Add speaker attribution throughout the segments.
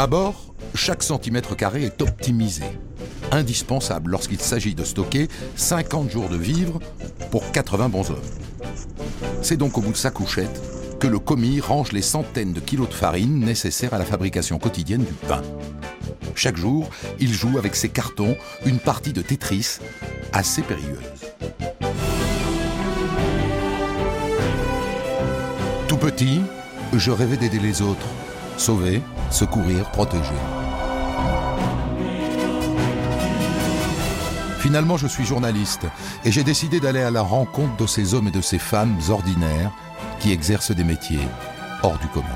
Speaker 1: À bord, chaque centimètre carré est optimisé. Indispensable lorsqu'il s'agit de stocker 50 jours de vivres pour 80 bonshommes. C'est donc au bout de sa couchette que le commis range les centaines de kilos de farine nécessaires à la fabrication quotidienne du pain. Chaque jour, il joue avec ses cartons une partie de Tetris assez périlleuse. Tout petit, je rêvais d'aider les autres, sauver, secourir, protéger. Finalement, je suis journaliste et j'ai décidé d'aller à la rencontre de ces hommes et de ces femmes ordinaires qui exercent des métiers hors du commun.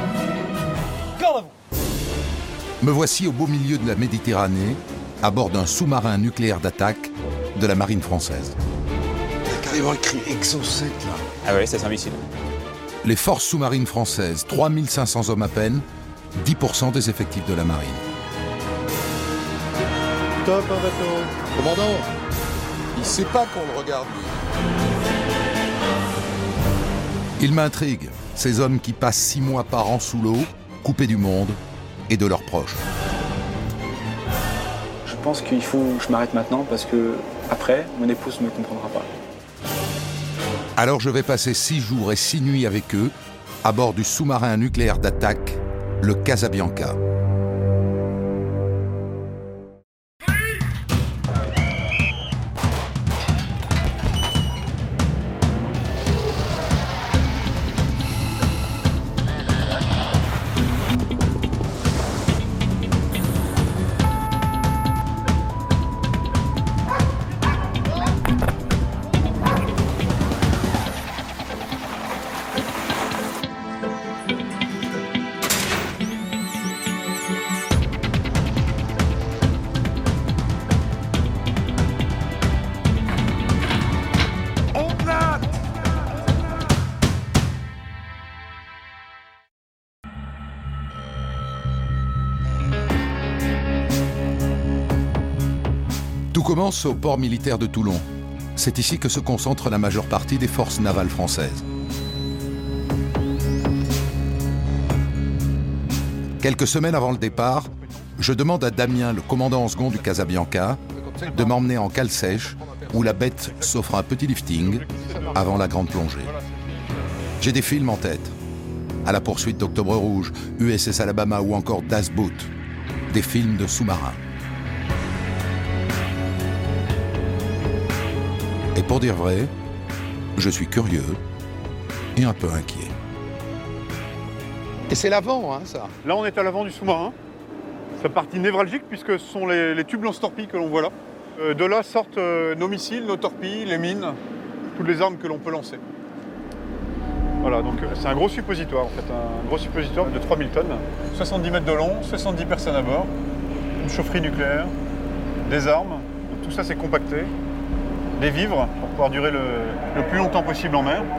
Speaker 1: Me voici au beau milieu de la Méditerranée, à bord d'un sous-marin nucléaire d'attaque de la marine française.
Speaker 2: Il y a carrément écrit Exocet là.
Speaker 3: Ah ouais, ça c'est un missile.
Speaker 1: Les forces sous-marines françaises, 3500 hommes à peine, 10% des effectifs de la marine.
Speaker 2: Top un bateau. Commandant, il sait pas qu'on le regarde lui.
Speaker 1: Ils m'intriguent, ces hommes qui passent 6 mois par an sous l'eau, coupés du monde et de leurs proches.
Speaker 4: Je pense qu'il faut que je m'arrête maintenant parce que après, mon épouse ne comprendra pas.
Speaker 1: Alors je vais passer 6 jours et 6 nuits avec eux, à bord du sous-marin nucléaire d'attaque, le Casabianca. Tout commence au port militaire de Toulon. C'est ici que se concentre la majeure partie des forces navales françaises. Quelques semaines avant le départ, je demande à Damien, le commandant en second du Casabianca, de m'emmener en cale sèche, où la bête s'offre un petit lifting avant la grande plongée. J'ai des films en tête. À la poursuite d'Octobre Rouge, USS Alabama ou encore Das Boot. Des films de sous-marins. Et pour dire vrai, je suis curieux et un peu inquiet.
Speaker 2: Et c'est l'avant, hein, ça.
Speaker 5: Là, on est à l'avant du sous-marin. Sa partie névralgique, puisque ce sont les tubes lance-torpilles que l'on voit là. De là sortent nos missiles, nos torpilles, les mines, toutes les armes que l'on peut lancer. Voilà, donc c'est un gros suppositoire en fait, un gros suppositoire de 3000 tonnes. 70 mètres de long, 70 personnes à bord, une chaufferie nucléaire, des armes, donc tout ça c'est compacté. Des vivres pour pouvoir durer le plus longtemps possible en mer.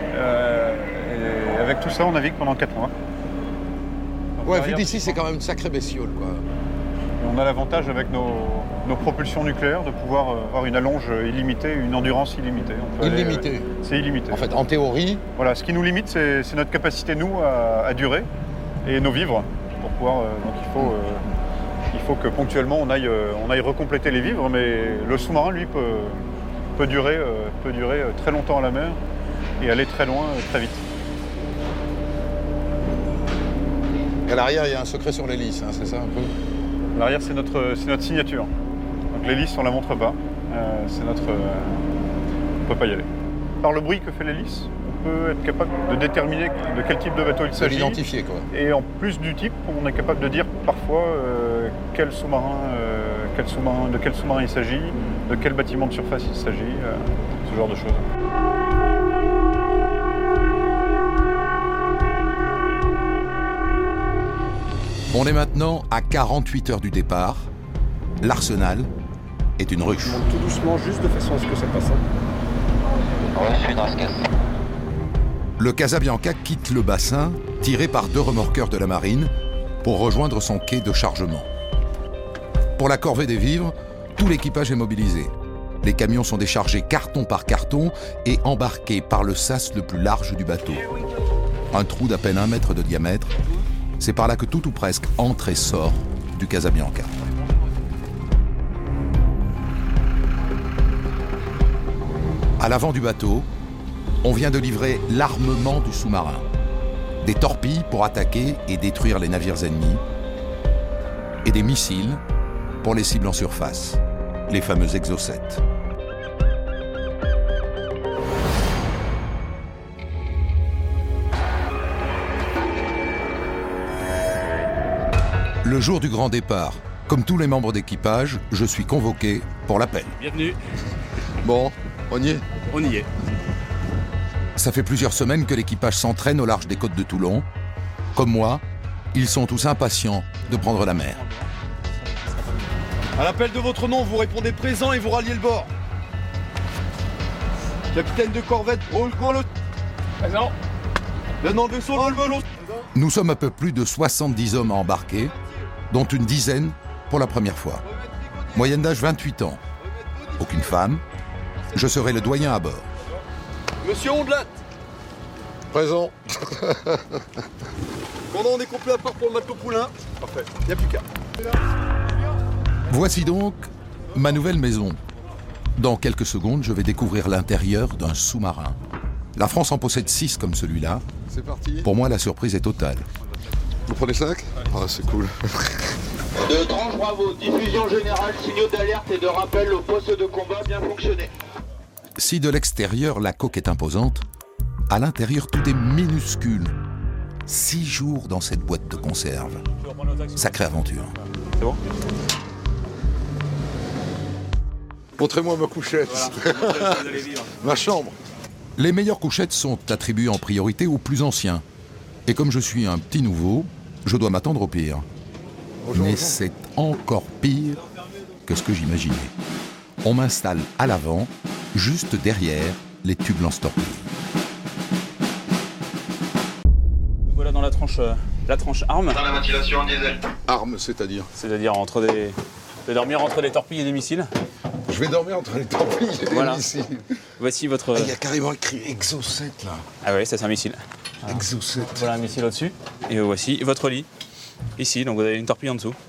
Speaker 5: Et avec tout ça, on navigue pendant 4 mois. Donc,
Speaker 2: Ouais, vu d'ici, c'est quand même une sacrée bestiole, quoi.
Speaker 5: On a l'avantage avec nos propulsions nucléaires de pouvoir avoir une allonge illimitée, une endurance illimitée.
Speaker 2: Illimité.
Speaker 5: C'est illimité.
Speaker 2: En fait, en théorie.
Speaker 5: Voilà, ce qui nous limite, c'est notre capacité, nous, à durer et nos vivres. Pour pouvoir, donc il faut que ponctuellement, on aille recompléter les vivres, mais le sous-marin, lui, peut durer très longtemps à la mer et aller très loin, très vite.
Speaker 2: Et à l'arrière, il y a un secret sur l'hélice, hein, c'est ça un peu?
Speaker 5: L'arrière, c'est notre signature. Donc l'hélice, on ne la montre pas. On ne peut pas y aller. Par le bruit que fait l'hélice, on peut être capable de déterminer de quel type de bateau il s'agit.
Speaker 2: De l'identifier, quoi.
Speaker 5: Et en plus du type, on est capable de dire parfois de quel sous-marin il s'agit, de quel bâtiment de surface il s'agit, ce genre de choses.
Speaker 1: On est maintenant à 48 heures du départ. L'Arsenal est une ruche.
Speaker 6: On monte tout doucement, juste de façon à ce que ça passe.
Speaker 7: Reçu dans ce cas.
Speaker 1: Le Casabianca quitte le bassin, tiré par 2 remorqueurs de la marine, pour rejoindre son quai de chargement. Pour la corvée des vivres, tout l'équipage est mobilisé. Les camions sont déchargés carton par carton et embarqués par le sas le plus large du bateau. Un trou d'à peine 1 mètre de diamètre, C'est par là que tout ou presque entre et sort du Casabianca. À l'avant du bateau, on vient de livrer l'armement du sous-marin. Des torpilles pour attaquer et détruire les navires ennemis, et des missiles pour les cibles en surface, les fameux exocètes. Le jour du grand départ, comme tous les membres d'équipage, je suis convoqué pour l'appel.
Speaker 3: Bienvenue.
Speaker 2: Bon, on y est.
Speaker 3: On y est.
Speaker 1: Ça fait plusieurs semaines que l'équipage s'entraîne au large des côtes de Toulon. Comme moi, ils sont tous impatients de prendre la mer.
Speaker 8: À l'appel de votre nom, vous répondez présent et vous ralliez le bord. Capitaine de corvette, roule-moi le...
Speaker 6: Présent.
Speaker 8: Le nom de vaisseau, roule-le.
Speaker 1: Nous sommes un peu plus de 70 hommes embarqués, dont une dizaine pour la première fois. Moyenne d'âge 28 ans. Aucune femme. Je serai le doyen à bord.
Speaker 8: Monsieur Ondelat.
Speaker 2: Présent.
Speaker 8: Pendant on est complet à part pour le matelot poulain. Parfait, y a plus qu'à.
Speaker 1: Voici donc ma nouvelle maison. Dans quelques secondes, je vais découvrir l'intérieur d'un sous-marin. La France en possède 6 comme celui-là.
Speaker 2: C'est parti.
Speaker 1: Pour moi, la surprise est totale.
Speaker 2: Vous prenez 5 ? Ah, c'est cool.
Speaker 9: De tranche bravo, diffusion générale, signaux d'alerte et de rappel au poste de combat bien fonctionné.
Speaker 1: Si de l'extérieur, la coque est imposante, à l'intérieur, tout est minuscule. 6 jours dans cette boîte de conserve. Sacrée aventure.
Speaker 3: C'est bon ?
Speaker 2: Montrez-moi ma couchette.
Speaker 3: Voilà. Vous allez vivre.
Speaker 2: Ma chambre.
Speaker 1: Les meilleures couchettes sont attribuées en priorité aux plus anciens. Et comme je suis un petit nouveau, je dois m'attendre au pire.
Speaker 2: Bonjour,
Speaker 1: Mais
Speaker 2: bonjour.
Speaker 1: c'est encore pire que ce que j'imaginais. On m'installe à l'avant, juste derrière les tubes lance-torpilles.
Speaker 3: Voilà dans la tranche arme,
Speaker 9: Dans la ventilation diesel.
Speaker 2: Arme, c'est-à-dire.
Speaker 3: c'est-à-dire de dormir entre les torpilles et les missiles.
Speaker 2: Je vais dormir entre les torpilles et les
Speaker 3: Voilà.
Speaker 2: missiles.
Speaker 3: Voici votre...
Speaker 2: Il y a carrément écrit exocète là.
Speaker 3: Ah ouais, ça c'est un missile.
Speaker 2: Exocète.
Speaker 3: Voilà un missile au-dessus. Et voici votre lit. Ici, donc vous avez une torpille en dessous.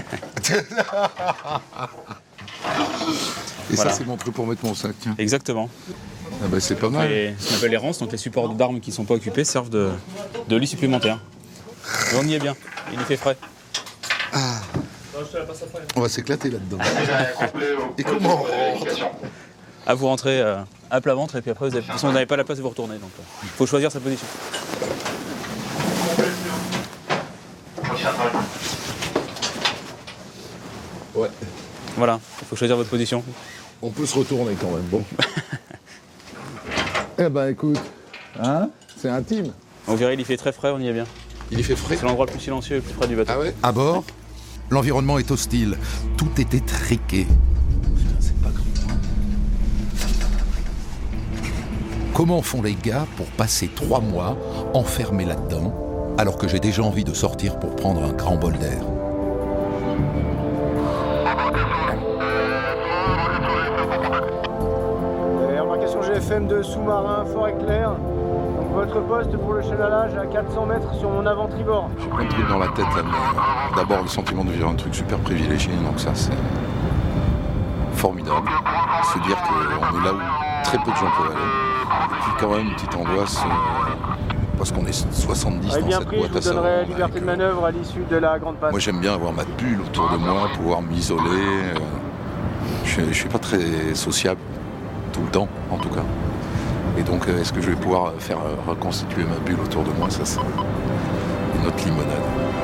Speaker 2: Et
Speaker 3: Voilà.
Speaker 2: ça, c'est mon truc pour mettre mon sac, tiens.
Speaker 3: Exactement.
Speaker 2: Ah bah, c'est pas mal.
Speaker 3: Et ce qu'on appelle les rances, donc les supports d'armes qui ne sont pas occupés, servent de lit supplémentaire. Et on y est bien, il y fait frais.
Speaker 2: On va s'éclater là-dedans. Et comment on rentre ?
Speaker 3: À vous rentrer à plat ventre et puis après, de toute façon, vous n'avez pas la place de vous retourner. Donc il faut choisir sa position.
Speaker 2: Ouais.
Speaker 3: Voilà, il faut choisir votre position.
Speaker 2: On peut se retourner quand même, bon. Eh ben écoute, hein, c'est intime.
Speaker 3: On verra, il y fait très frais, on y est bien.
Speaker 2: Il y fait frais.
Speaker 3: C'est l'endroit le plus silencieux et le plus frais du bateau.
Speaker 2: Ah ouais ?
Speaker 1: À bord, l'environnement est hostile. Tout est étriqué. Putain, c'est pas grand. Comment font les gars pour passer 3 mois enfermés là-dedans, alors que j'ai déjà envie de sortir pour prendre un grand bol d'air ?
Speaker 6: Embarcation GFM de sous-marin Fort-Éclair. Donc votre poste pour le chenalage à 400 mètres sur mon avant-tribord.
Speaker 1: J'ai plein de trucs dans la tête là, mais d'abord le sentiment de vivre un truc super privilégié, donc ça c'est formidable. Se dire qu'on est là où très peu de gens peuvent aller. Et puis quand même une petite angoisse, parce qu'on est 70
Speaker 6: Allez,
Speaker 1: dans
Speaker 6: bien
Speaker 1: cette
Speaker 6: pris, je
Speaker 1: boîte
Speaker 6: vous
Speaker 1: à savon.
Speaker 6: donnerai liberté de
Speaker 1: avec,
Speaker 6: manœuvre à l'issue de la grande passe.
Speaker 1: moi j'aime bien avoir ma bulle autour de moi, pouvoir m'isoler. Je suis pas très sociable, tout le temps en tout cas. Et donc est-ce que je vais pouvoir faire reconstituer ma bulle autour de moi ? Ça c'est une autre limonade.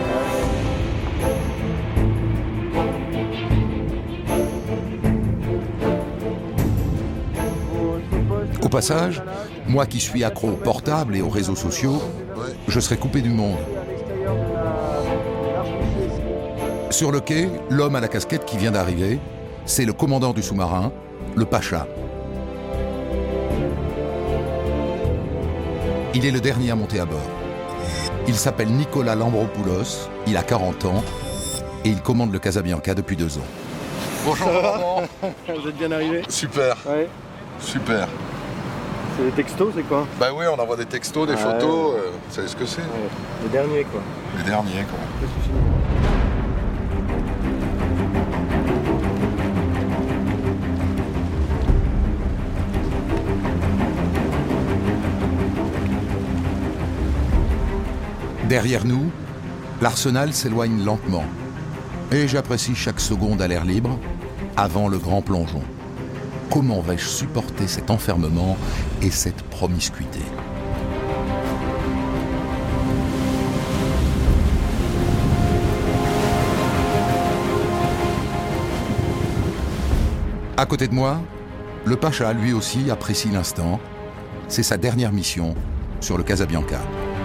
Speaker 1: Au passage, moi qui suis accro au portable et aux réseaux sociaux, je serai coupé du monde. Sur le quai, l'homme à la casquette qui vient d'arriver, c'est le commandant du sous-marin, le Pacha. Il est le dernier à monter à bord. Il s'appelle Nicolas Lambropoulos, il a 40 ans et il commande le Casabianca depuis 2 ans.
Speaker 2: Bonjour, maman.
Speaker 6: Vous êtes bien arrivé.
Speaker 2: Super,
Speaker 6: Ouais.
Speaker 2: super.
Speaker 6: C'est des textos, c'est quoi?
Speaker 2: Bah oui, on envoie des textos, des photos, vous savez ce que c'est?
Speaker 6: Ouais. Les derniers, quoi.
Speaker 2: Les derniers, quoi.
Speaker 6: Qu'est-ce que c'est?
Speaker 1: Derrière nous, l'arsenal s'éloigne lentement. Et j'apprécie chaque seconde à l'air libre, avant le grand plongeon. Comment vais-je supporter cet enfermement et cette promiscuité? À côté de moi, le Pacha lui aussi apprécie l'instant. C'est sa dernière mission sur le Casabianca.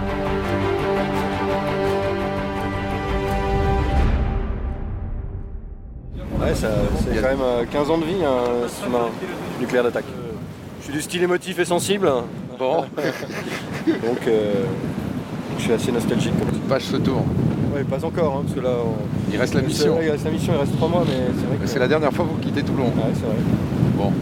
Speaker 6: Ouais, c'est quand même 15 ans de vie, un sous-marin nucléaire d'attaque. Je suis du style émotif et sensible. Bon. Donc, je suis assez nostalgique.
Speaker 2: Une page se tourne.
Speaker 6: Oui, pas encore, hein, parce que là...
Speaker 2: Il reste la mission.
Speaker 6: Il reste la mission, il reste 3 mois, mais c'est vrai que...
Speaker 2: C'est la dernière fois que vous quittez Toulon.
Speaker 6: Ouais, c'est vrai.
Speaker 2: Bon.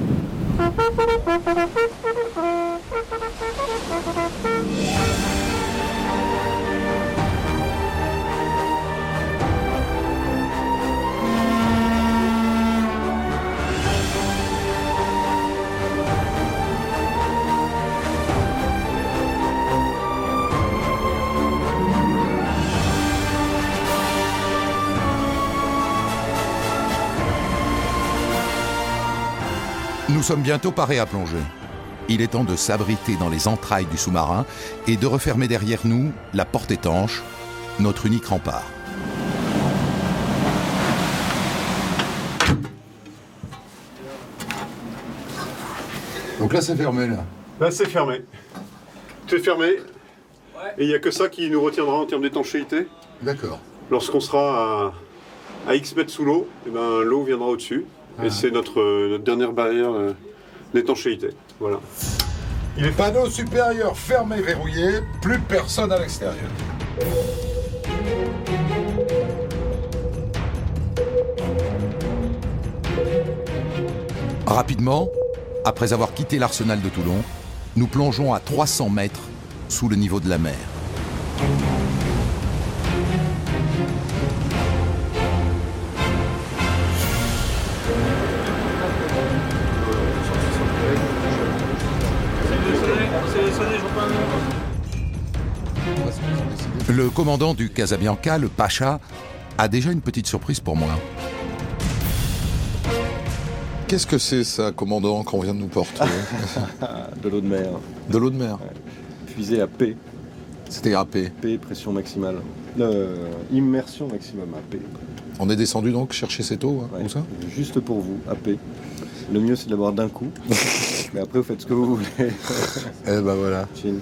Speaker 1: Nous sommes bientôt parés à plonger. Il est temps de s'abriter dans les entrailles du sous-marin et de refermer derrière nous la porte étanche, notre unique rempart.
Speaker 2: Donc là, c'est fermé, là.
Speaker 5: Là, c'est fermé. Tout est fermé. Et il n'y a que ça qui nous retiendra en termes d'étanchéité.
Speaker 2: D'accord.
Speaker 5: Lorsqu'on sera à X mètres sous l'eau, eh ben, l'eau viendra au-dessus. Et c'est notre dernière barrière d'étanchéité. Voilà.
Speaker 2: Il est panneau supérieur fermé, verrouillé, plus personne à l'extérieur.
Speaker 1: Rapidement, après avoir quitté l'arsenal de Toulon, nous plongeons à 300 mètres sous le niveau de la mer. Le commandant du Casabianca, le Pacha, a déjà une petite surprise pour moi.
Speaker 2: Qu'est-ce que c'est, ça, commandant, qu'on vient de nous porter?
Speaker 10: De l'eau de mer.
Speaker 2: De l'eau de mer.
Speaker 10: Ouais. Fusée à P.
Speaker 2: C'était à P.
Speaker 10: P, pression maximale. Immersion maximum à P.
Speaker 2: On est descendu donc chercher cette eau, hein,
Speaker 10: Ouais.
Speaker 2: où ça?
Speaker 10: Juste pour vous, à P. Le mieux, c'est de l'avoir d'un coup. Mais après, vous faites ce que vous voulez.
Speaker 2: Eh ben voilà.
Speaker 10: Chill.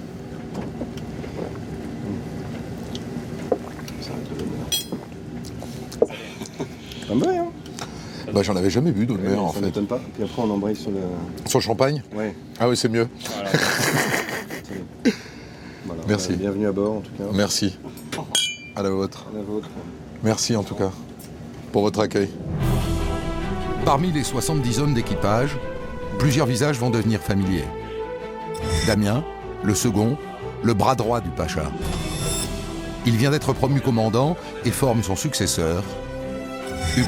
Speaker 10: Un peu, hein?
Speaker 2: Bah j'en avais jamais bu d'eau de mer, en
Speaker 10: ça
Speaker 2: fait.
Speaker 10: m'étonne pas. Puis après, on embraye sur le...
Speaker 2: Sur le champagne?
Speaker 10: Ouais.
Speaker 2: Ah oui, c'est mieux.
Speaker 3: Voilà.
Speaker 10: Voilà.
Speaker 2: Merci.
Speaker 10: Bienvenue à bord, en tout cas.
Speaker 2: Merci. À la vôtre.
Speaker 10: À la vôtre.
Speaker 2: Merci, en tout cas, pour votre accueil.
Speaker 1: Parmi les 70 hommes d'équipage, plusieurs visages vont devenir familiers. Damien, le second, le bras droit du Pacha. Il vient d'être promu commandant et forme son successeur, Hugues.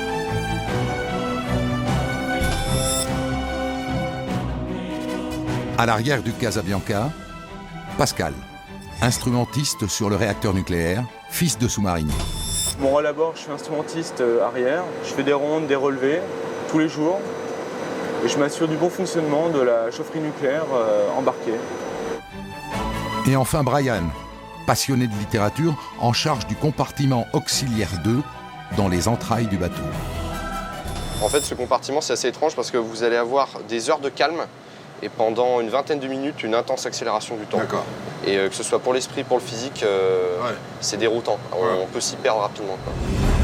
Speaker 1: À l'arrière du Casabianca, Pascal, instrumentiste sur le réacteur nucléaire, fils de sous-marinier.
Speaker 4: Mon rôle à bord, je suis instrumentiste arrière. Je fais des rondes, des relevés tous les jours. Et je m'assure du bon fonctionnement de la chaufferie nucléaire embarquée.
Speaker 1: Et enfin Brian, passionné de littérature, en charge du compartiment auxiliaire 2 dans les entrailles du bateau.
Speaker 11: En fait, ce compartiment, c'est assez étrange parce que vous allez avoir des heures de calme et pendant une vingtaine de minutes, une intense accélération du temps.
Speaker 2: D'accord.
Speaker 11: Et que ce soit pour l'esprit, pour le physique, c'est déroutant. On peut s'y perdre rapidement, quoi.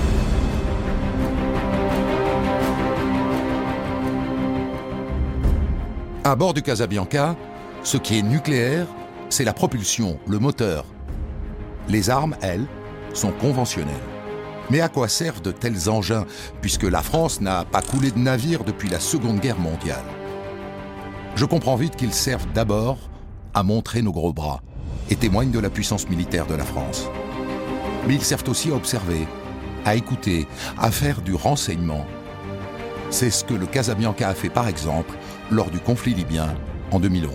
Speaker 1: À bord du Casabianca, ce qui est nucléaire, c'est la propulsion, le moteur. Les armes, elles, sont conventionnelles. Mais à quoi servent de tels engins, puisque la France n'a pas coulé de navire depuis la Seconde Guerre mondiale? Je comprends vite qu'ils servent d'abord à montrer nos gros bras et témoignent de la puissance militaire de la France. Mais ils servent aussi à observer, à écouter, à faire du renseignement. C'est ce que le Casabianca a fait par exemple lors du conflit libyen en 2011.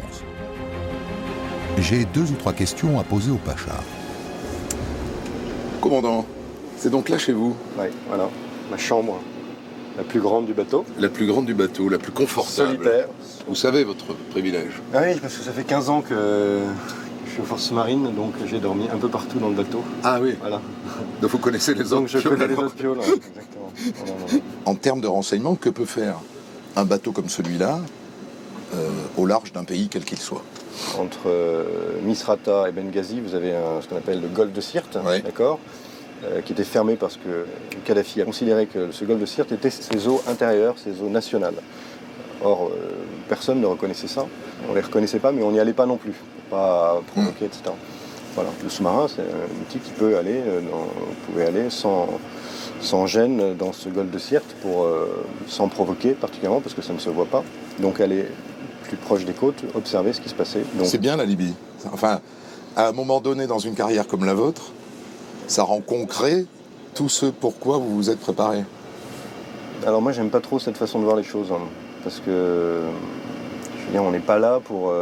Speaker 1: J'ai 2 ou 3 questions à poser au Pacha.
Speaker 2: Commandant, c'est donc là chez vous?
Speaker 6: Oui, voilà, ma chambre, la plus grande du bateau.
Speaker 2: La plus grande du bateau, la plus confortable.
Speaker 6: Solitaire.
Speaker 2: Vous savez votre privilège.
Speaker 6: Ah oui, parce que ça fait 15 ans que je suis aux forces marines, donc j'ai dormi un peu partout dans le bateau.
Speaker 2: Ah oui.
Speaker 6: Voilà.
Speaker 2: Donc vous connaissez les autres
Speaker 6: Donc je
Speaker 2: pioles,
Speaker 6: connais les
Speaker 2: alors.
Speaker 6: autres pioles, ouais, exactement. Voilà.
Speaker 2: En termes de renseignement, que peut faire un bateau comme celui-là au large d'un pays quel qu'il soit?
Speaker 6: Entre Misrata et Benghazi, vous avez ce qu'on appelle le golfe de Sirte, d'accord, qui était fermé parce que Kadhafi a considéré que ce golfe de Sirte était ses eaux intérieures, ses eaux nationales. Or, personne ne reconnaissait ça. On ne les reconnaissait pas, mais on n'y allait pas non plus, pour pas provoquer, etc. Voilà. Le sous-marin, c'est un outil qui peut aller, vous pouvez aller sans gêne dans ce golfe de Sirte, sans provoquer particulièrement, parce que ça ne se voit pas. Donc aller plus proche des côtes, observer ce qui se passait. Donc...
Speaker 2: C'est bien la Libye. Enfin, à un moment donné dans une carrière comme la vôtre, ça rend concret tout ce pourquoi vous vous êtes préparé.
Speaker 6: Alors moi, j'aime pas trop cette façon de voir les choses, hein, parce que, je veux dire, on n'est pas là pour...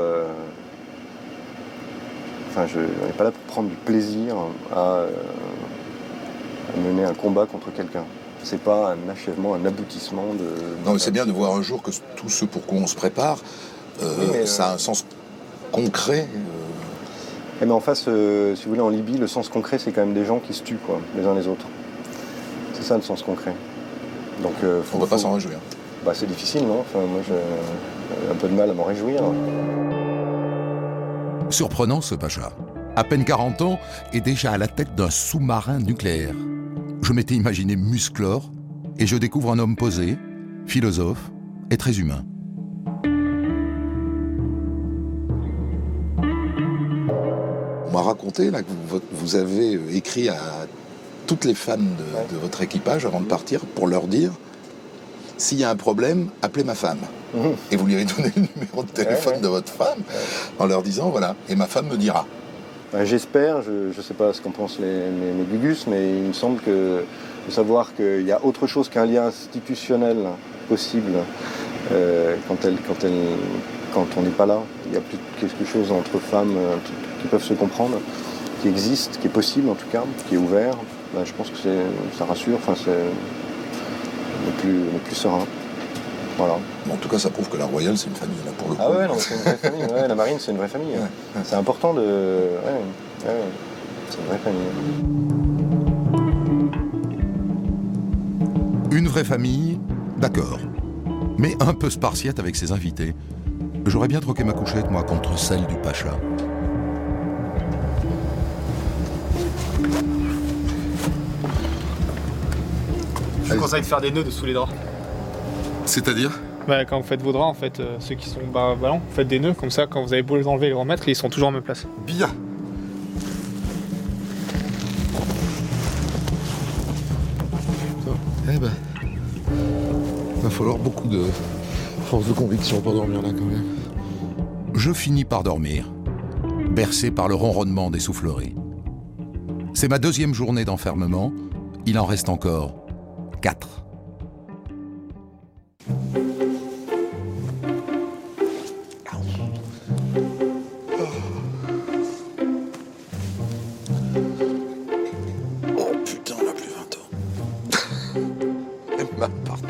Speaker 6: on n'est pas là pour prendre du plaisir à mener un combat contre quelqu'un. C'est pas un achèvement, un aboutissement de...
Speaker 2: Non, mais c'est bien de voir un jour que tout ce pour quoi on se prépare, ça a un sens concret.
Speaker 6: Mais en face, si vous voulez, en Libye, le sens concret, c'est quand même des gens qui se tuent, quoi, les uns les autres. C'est ça le sens concret. Donc,
Speaker 2: on ne va pas s'en réjouir.
Speaker 6: Bah, c'est difficile, non? Enfin, moi, j'ai un peu de mal à m'en réjouir.
Speaker 1: Surprenant ce Pacha. À peine 40 ans et déjà à la tête d'un sous-marin nucléaire. Je m'étais imaginé musclore et je découvre un homme posé, philosophe et très humain.
Speaker 2: On m'a raconté là, que vous avez écrit à toutes les femmes de votre équipage avant de partir pour leur dire « S'il y a un problème, appelez ma femme ». Et vous lui avez donné le numéro de téléphone de votre femme en leur disant « Voilà, et ma femme me dira ».
Speaker 6: J'espère, je ne sais pas ce qu'en pensent mes gugus, mais il me semble que de savoir qu'il y a autre chose qu'un lien institutionnel possible quand on n'est pas là. Il y a plus quelque chose entre femmes qui peuvent se comprendre, qui existe, qui est possible en tout cas, qui est ouvert. Ben, je pense que ça rassure, enfin, on est plus serein. Voilà.
Speaker 2: Bon, en tout cas, ça prouve que la Royale, c'est une famille, là, pour le coup.
Speaker 6: Ah ouais, non, c'est une vraie famille. Ouais, la Marine, c'est une vraie famille. Ouais. C'est important de... Ouais, c'est une vraie famille.
Speaker 1: Une vraie famille, d'accord. Mais un peu spartiate avec ses invités. J'aurais bien troqué ma couchette, moi, contre celle du Pacha.
Speaker 12: Je vous conseille de faire des nœuds dessous les draps.
Speaker 2: C'est-à-dire ?
Speaker 12: Quand vous faites vos draps, en fait, ceux qui sont ballants, vous faites des nœuds, comme ça, quand vous avez beau les enlever et les remettre, ils sont toujours en même place.
Speaker 2: Bien. Eh ben, va falloir beaucoup de force de conviction pour dormir là quand même.
Speaker 1: Je finis par dormir, bercé par le ronronnement des souffleries. C'est ma 2e journée d'enfermement, il en reste encore 4.
Speaker 2: Oh putain, on n'a plus 20 ans. Elle m'a partout.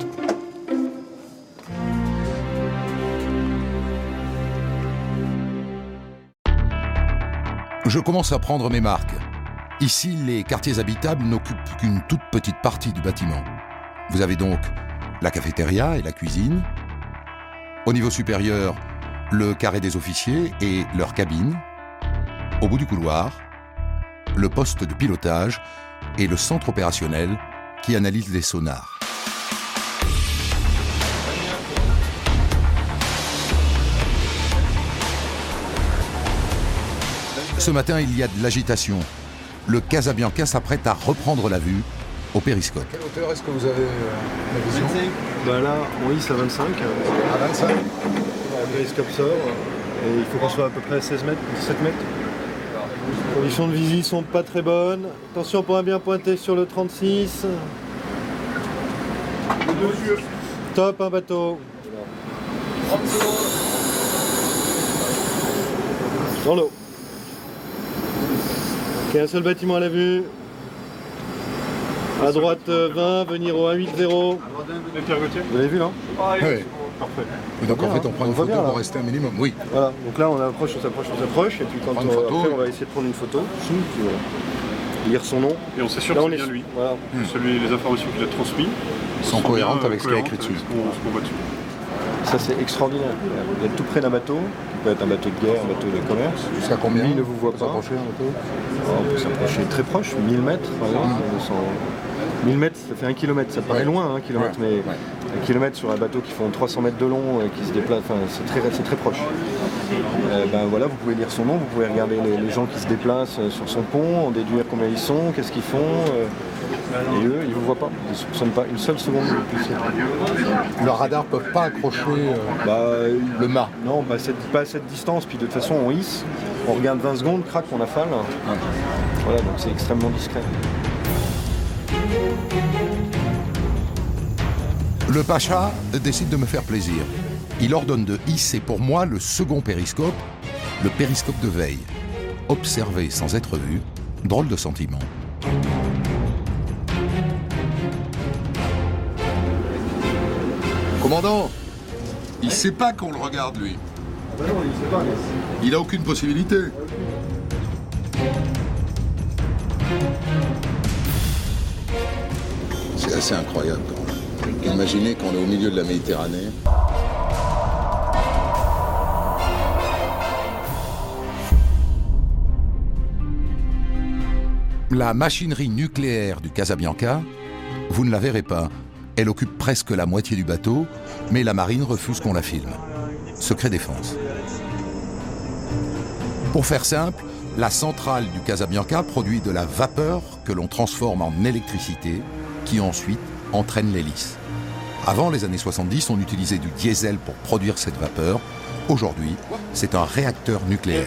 Speaker 1: Je commence à prendre mes marques. Ici, les quartiers habitables n'occupent qu'une toute petite partie du bâtiment. Vous avez donc la cafétéria et la cuisine. Au niveau supérieur, le carré des officiers et leur cabine. Au bout du couloir, le poste de pilotage et le centre opérationnel qui analyse les sonars. Ce matin, il y a de l'agitation. Le Casabianca s'apprête à reprendre la vue au périscope.
Speaker 2: Quelle hauteur est-ce que vous avez la vision ?
Speaker 6: Là, on hisse à 25.
Speaker 2: À 25 ?
Speaker 10: Le périscope sort et il faut qu'on soit à peu près à 16 mètres, 17 mètres. Les conditions de vigie sont pas très bonnes. Attention pour un bien pointé sur le 36. Top, un bateau. Dans l'eau. Ok, un seul bâtiment à la vue. À droite 20, venir au 180. Vous l'avez vu là?
Speaker 1: Oui.
Speaker 5: Parfait.
Speaker 1: Donc en fait, on prend une photo pour rester un minimum. Oui.
Speaker 10: Voilà, donc là on approche, on s'approche, et puis quand
Speaker 1: Prendre une photo,
Speaker 10: après, on va essayer de prendre une photo, puis voilà. Lire son nom.
Speaker 5: Et on s'assure que c'est bien lui.
Speaker 10: Voilà.
Speaker 5: Les informations qu'il a transmises
Speaker 1: sont cohérentes avec ce qu'il y a écrit dessus.
Speaker 5: Ce qu'on voit dessus.
Speaker 10: Ça c'est extraordinaire. Vous êtes tout près d'un bateau, qui peut être un bateau de guerre, un bateau de commerce.
Speaker 1: Jusqu'à combien?
Speaker 10: Lui ne vous voit pas.
Speaker 1: S'approcher un bateau?
Speaker 10: On peut s'approcher très proche, 1000 mètres par exemple. 1000 mètres, ça fait 1 km, ça paraît loin, 1 km, mais 1 km sur un bateau qui font 300 mètres de long, qui se déplace, enfin, c'est très proche. Ben voilà, vous pouvez lire son nom, vous pouvez regarder les gens qui se déplacent sur son pont, en déduire combien ils sont, qu'est-ce qu'ils font. Et eux, ils ne vous voient pas, ils ne soupçonnent pas une seule seconde de plus.
Speaker 1: Leurs radars ne peuvent pas accrocher le mât.
Speaker 10: Non, pas à cette distance, puis de toute façon on hisse, on regarde 20 secondes, crac, on affale. Voilà, donc c'est extrêmement discret.
Speaker 1: Le Pacha décide de me faire plaisir. Il ordonne de hisser pour moi le second périscope, le périscope de veille. Observer sans être vu, drôle de sentiment. Commandant, il sait pas qu'on le regarde, lui.
Speaker 10: Ah non, il sait pas.
Speaker 1: Il a aucune possibilité. C'est assez incroyable. Imaginez qu'on est au milieu de la Méditerranée. La machinerie nucléaire du Casabianca, vous ne la verrez pas. Elle occupe presque la moitié du bateau, mais la marine refuse qu'on la filme. Secret défense. Pour faire simple, la centrale du Casabianca produit de la vapeur que l'on transforme en électricité, qui ensuite entraîne l'hélice. Avant les années 70, on utilisait du diesel pour produire cette vapeur. Aujourd'hui, c'est un réacteur nucléaire.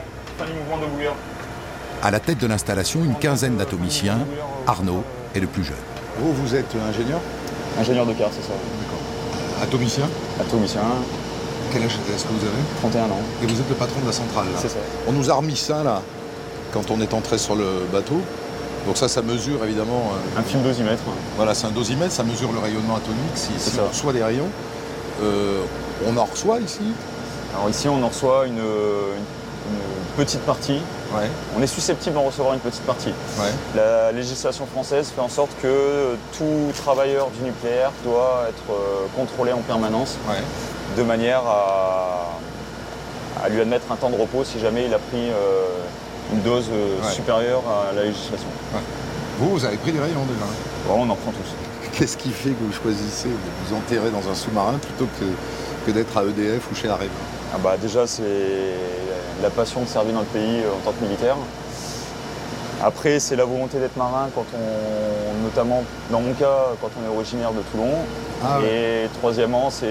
Speaker 1: À la tête de l'installation, une quinzaine d'atomiciens. Arnaud est le plus jeune. Vous êtes ingénieur?
Speaker 3: Ingénieur de car, c'est ça.
Speaker 1: D'accord. Atomicien?
Speaker 3: Atomicien.
Speaker 1: Quel âge est-ce que vous avez?
Speaker 3: 31 ans.
Speaker 1: Et vous êtes le patron de la centrale, là?
Speaker 3: C'est ça.
Speaker 1: On nous a remis ça, là, quand on est entré sur le bateau. Donc ça mesure évidemment...
Speaker 3: un film dosimètre.
Speaker 1: Voilà, c'est un dosimètre, ça mesure le rayonnement atomique. Si on reçoit des rayons, on en reçoit ici?
Speaker 3: Alors ici, on en reçoit une petite partie.
Speaker 1: Ouais.
Speaker 3: On est susceptible d'en recevoir une petite partie.
Speaker 1: Ouais.
Speaker 3: La législation française fait en sorte que tout travailleur du nucléaire doit être contrôlé en permanence, de manière à lui admettre un temps de repos si jamais il a pris une dose supérieure à la législation.
Speaker 1: Ouais. Vous avez pris des rayons déjà?
Speaker 3: Bon, on en prend tous.
Speaker 1: Qu'est-ce qui fait que vous choisissez de vous enterrer dans un sous-marin plutôt que d'être à EDF ou chez Areva?
Speaker 3: Déjà, c'est la passion de servir dans le pays en tant que militaire. Après, c'est la volonté d'être marin, notamment dans mon cas, quand on est originaire de Toulon. Ah, ouais. Et troisièmement, c'est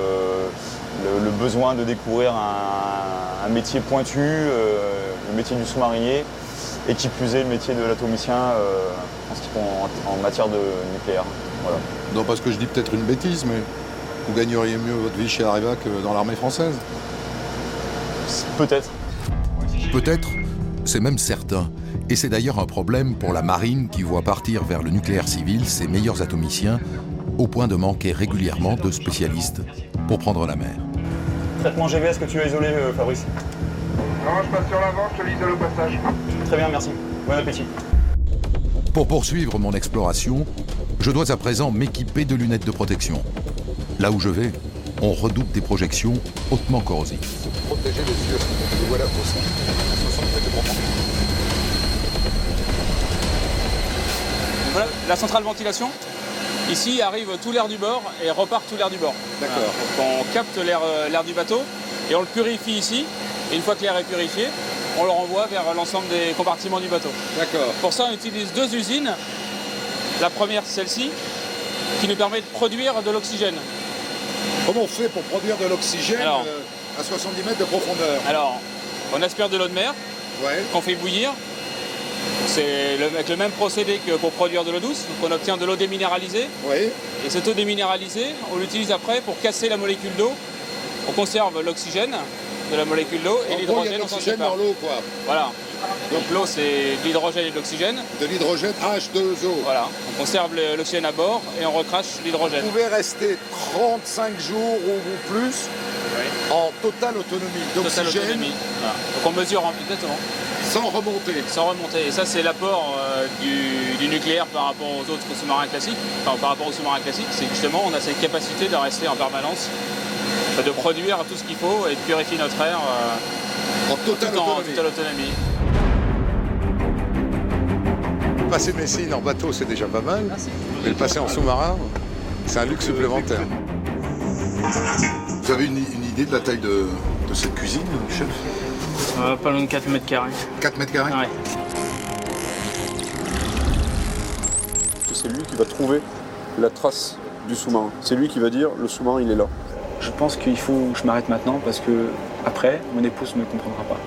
Speaker 3: le besoin de découvrir un métier pointu, le métier du sous-marinier, et qui plus est le métier de l'atomicien en matière de nucléaire. Voilà.
Speaker 1: Non, parce que je dis peut-être une bêtise, mais vous gagneriez mieux votre vie chez Areva que dans l'armée française?
Speaker 3: Peut-être.
Speaker 1: Peut-être, c'est même certain. Et c'est d'ailleurs un problème pour la marine qui voit partir vers le nucléaire civil ses meilleurs atomiciens, au point de manquer régulièrement de spécialistes pour prendre la mer.
Speaker 3: Traitement GVS que tu as isolé, Fabrice?
Speaker 9: Non, je passe sur l'avant, je te l'isole au passage.
Speaker 3: Très bien, merci. Bon appétit.
Speaker 1: Pour poursuivre mon exploration, je dois à présent m'équiper de lunettes de protection. Là où je vais, on redoute des projections hautement corrosives. Protéger les yeux. Et voilà, à 60 mètres de profondeur.
Speaker 3: Voilà, la centrale ventilation. Ici arrive tout l'air du bord et repart tout l'air du bord.
Speaker 1: D'accord.
Speaker 3: On capte l'air du bateau et on le purifie ici. Et une fois que l'air est purifié, on le renvoie vers l'ensemble des compartiments du bateau.
Speaker 1: D'accord.
Speaker 3: Pour ça, on utilise deux usines. La première, celle-ci, qui nous permet de produire de l'oxygène.
Speaker 1: Comment on fait pour produire de l'oxygène?
Speaker 3: Alors,
Speaker 2: À 70 mètres de profondeur.
Speaker 13: Alors, on aspire de l'eau de mer, qu'on fait bouillir. C'est avec le même procédé que pour produire de l'eau douce. Donc on obtient de l'eau déminéralisée. Et cette eau déminéralisée, on l'utilise après pour casser la molécule d'eau. On conserve l'oxygène de la molécule d'eau et l'hydrogène, on s'en sépare.
Speaker 2: Dans l'eau, quoi.
Speaker 13: Voilà. Donc l'eau, c'est de l'hydrogène et de l'oxygène.
Speaker 2: De l'hydrogène H2O.
Speaker 13: Voilà. On conserve l'oxygène à bord et on recrache l'hydrogène.
Speaker 2: Vous pouvez rester 35 jours ou plus en totale autonomie d'oxygène.
Speaker 13: Totale autonomie. Voilà. Donc on mesure exactement.
Speaker 2: Sans remonter.
Speaker 13: Sans remonter. Et ça, c'est l'apport du nucléaire par rapport aux autres sous-marins classiques. Enfin, par rapport aux sous-marins classiques, c'est que justement, on a cette capacité de rester en permanence, de produire tout ce qu'il faut et de purifier notre air
Speaker 2: en totale
Speaker 13: autonomie.
Speaker 2: Passer Messine en bateau, c'est déjà pas mal. Mais le passer en sous-marin, c'est un luxe supplémentaire. Vous avez une idée de la taille de cette cuisine, chef?
Speaker 14: Pas loin de 4 mètres carrés.
Speaker 2: 4 mètres carrés?
Speaker 14: Ouais.
Speaker 6: C'est lui qui va trouver la trace du sous-marin. C'est lui qui va dire le sous-marin il est là.
Speaker 15: Je pense qu'il faut que je m'arrête maintenant parce que après, mon épouse ne comprendra pas.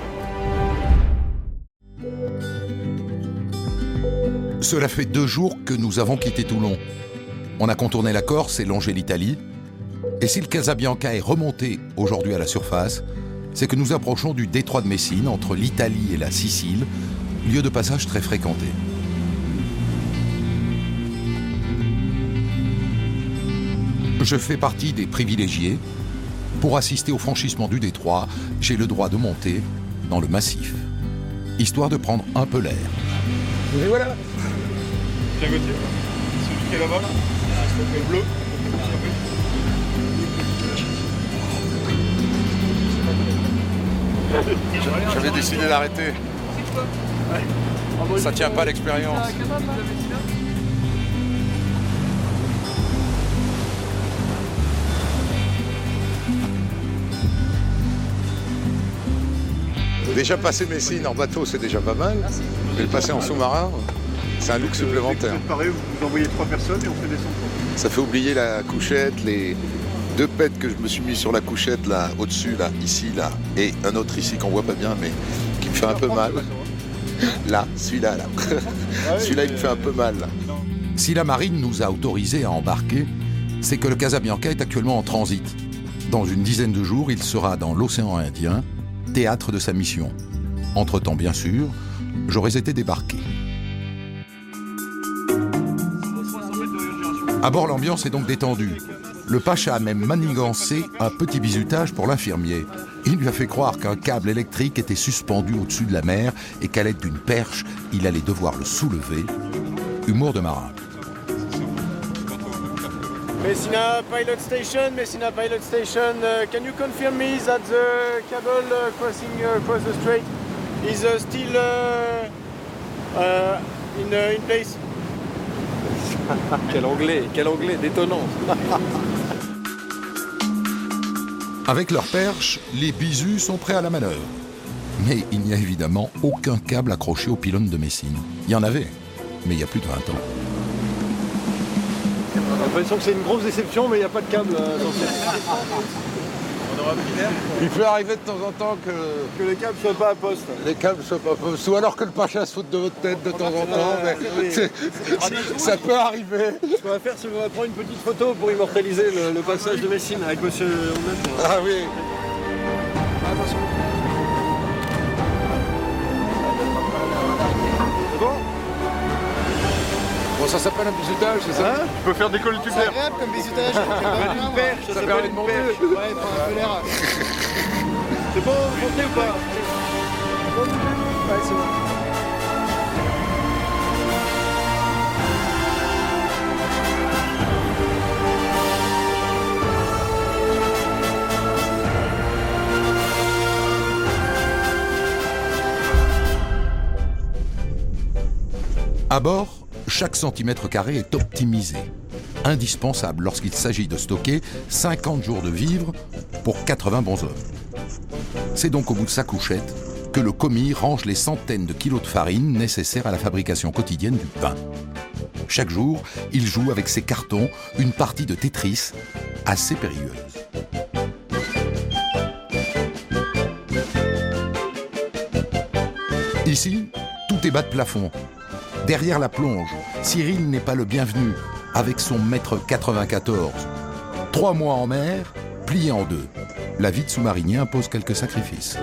Speaker 1: Cela fait 2 jours que nous avons quitté Toulon. On a contourné la Corse et longé l'Italie. Et si le Casabianca est remonté aujourd'hui à la surface, c'est que nous approchons du détroit de Messine, entre l'Italie et la Sicile, lieu de passage très fréquenté. Je fais partie des privilégiés. Pour assister au franchissement du détroit, j'ai le droit de monter dans le massif, histoire de prendre un peu l'air.
Speaker 2: Et voilà.
Speaker 5: Tiens Gauthier, celui qui est là-bas, le bleu.
Speaker 2: J'avais décidé d'arrêter. Ça tient pas l'expérience. Déjà passer Messine en bateau, c'est déjà pas mal. Mais le passer en sous-marin, c'est un luxe supplémentaire.
Speaker 5: Vous êtes paré, vous envoyez 3 personnes et on fait descendre.
Speaker 2: Ça fait oublier la couchette, les 2 pets que je me suis mis sur la couchette, là, au-dessus, là, ici, là, et un autre ici qu'on voit pas bien, mais qui me fait un peu mal. Là, celui-là, là. Celui-là, il me fait un peu mal. Là.
Speaker 1: Si la marine nous a autorisés à embarquer, c'est que le Casabianca est actuellement en transit. Dans une dizaine de jours, il sera dans l'océan Indien, théâtre de sa mission. Entre-temps, bien sûr, j'aurais été débarqué. À bord, l'ambiance est donc détendue. Le Pacha a même manigancé un petit bizutage pour l'infirmier. Il lui a fait croire qu'un câble électrique était suspendu au-dessus de la mer et qu'à l'aide d'une perche, il allait devoir le soulever. Humour de marin.
Speaker 16: Messina Pilot Station, can you confirm me that the cable crossing across the strait is still in place?
Speaker 10: Quel anglais détonnant.
Speaker 1: Avec leur perche, les bisus sont prêts à la manœuvre. Mais il n'y a évidemment aucun câble accroché au pylône de Messine. Il y en avait, mais il y a plus de 20 ans.
Speaker 10: J'ai l'impression que c'est une grosse déception, mais il n'y a pas de câble dans cette...
Speaker 2: Il peut arriver de temps en temps que
Speaker 10: les câbles ne soient pas à poste.
Speaker 2: Les câbles soient pas à poste. Ou alors que le Pacha se foute de votre tête de temps en temps. Mais ça peut arriver.
Speaker 10: Ce qu'on va faire, c'est qu'on va prendre une petite photo pour immortaliser le passage de Messine avec monsieur Onat.
Speaker 2: Ah oui.
Speaker 10: Attention. C'est bon?
Speaker 2: Bon, ça s'appelle un bizutage, c'est ça?
Speaker 5: Tu peux faire décoller le tube d'air.
Speaker 16: C'est agréable comme bizutage.
Speaker 10: Une perche, ça s'appelle une perche.
Speaker 16: Ouais, prends un peu l'air.
Speaker 10: C'est bon, vous montez ou pas?
Speaker 16: Ouais, c'est bon.
Speaker 1: À bord, chaque centimètre carré est optimisé. Indispensable lorsqu'il s'agit de stocker 50 jours de vivres pour 80 bons hommes. C'est donc au bout de sa couchette que le commis range les centaines de kilos de farine nécessaires à la fabrication quotidienne du pain. Chaque jour, il joue avec ses cartons une partie de Tetris assez périlleuse. Ici, tout est bas de plafond. Derrière la plonge, Cyril n'est pas le bienvenu avec son mètre 94. 3 mois en mer, plié en deux. La vie de sous-marinien impose quelques sacrifices.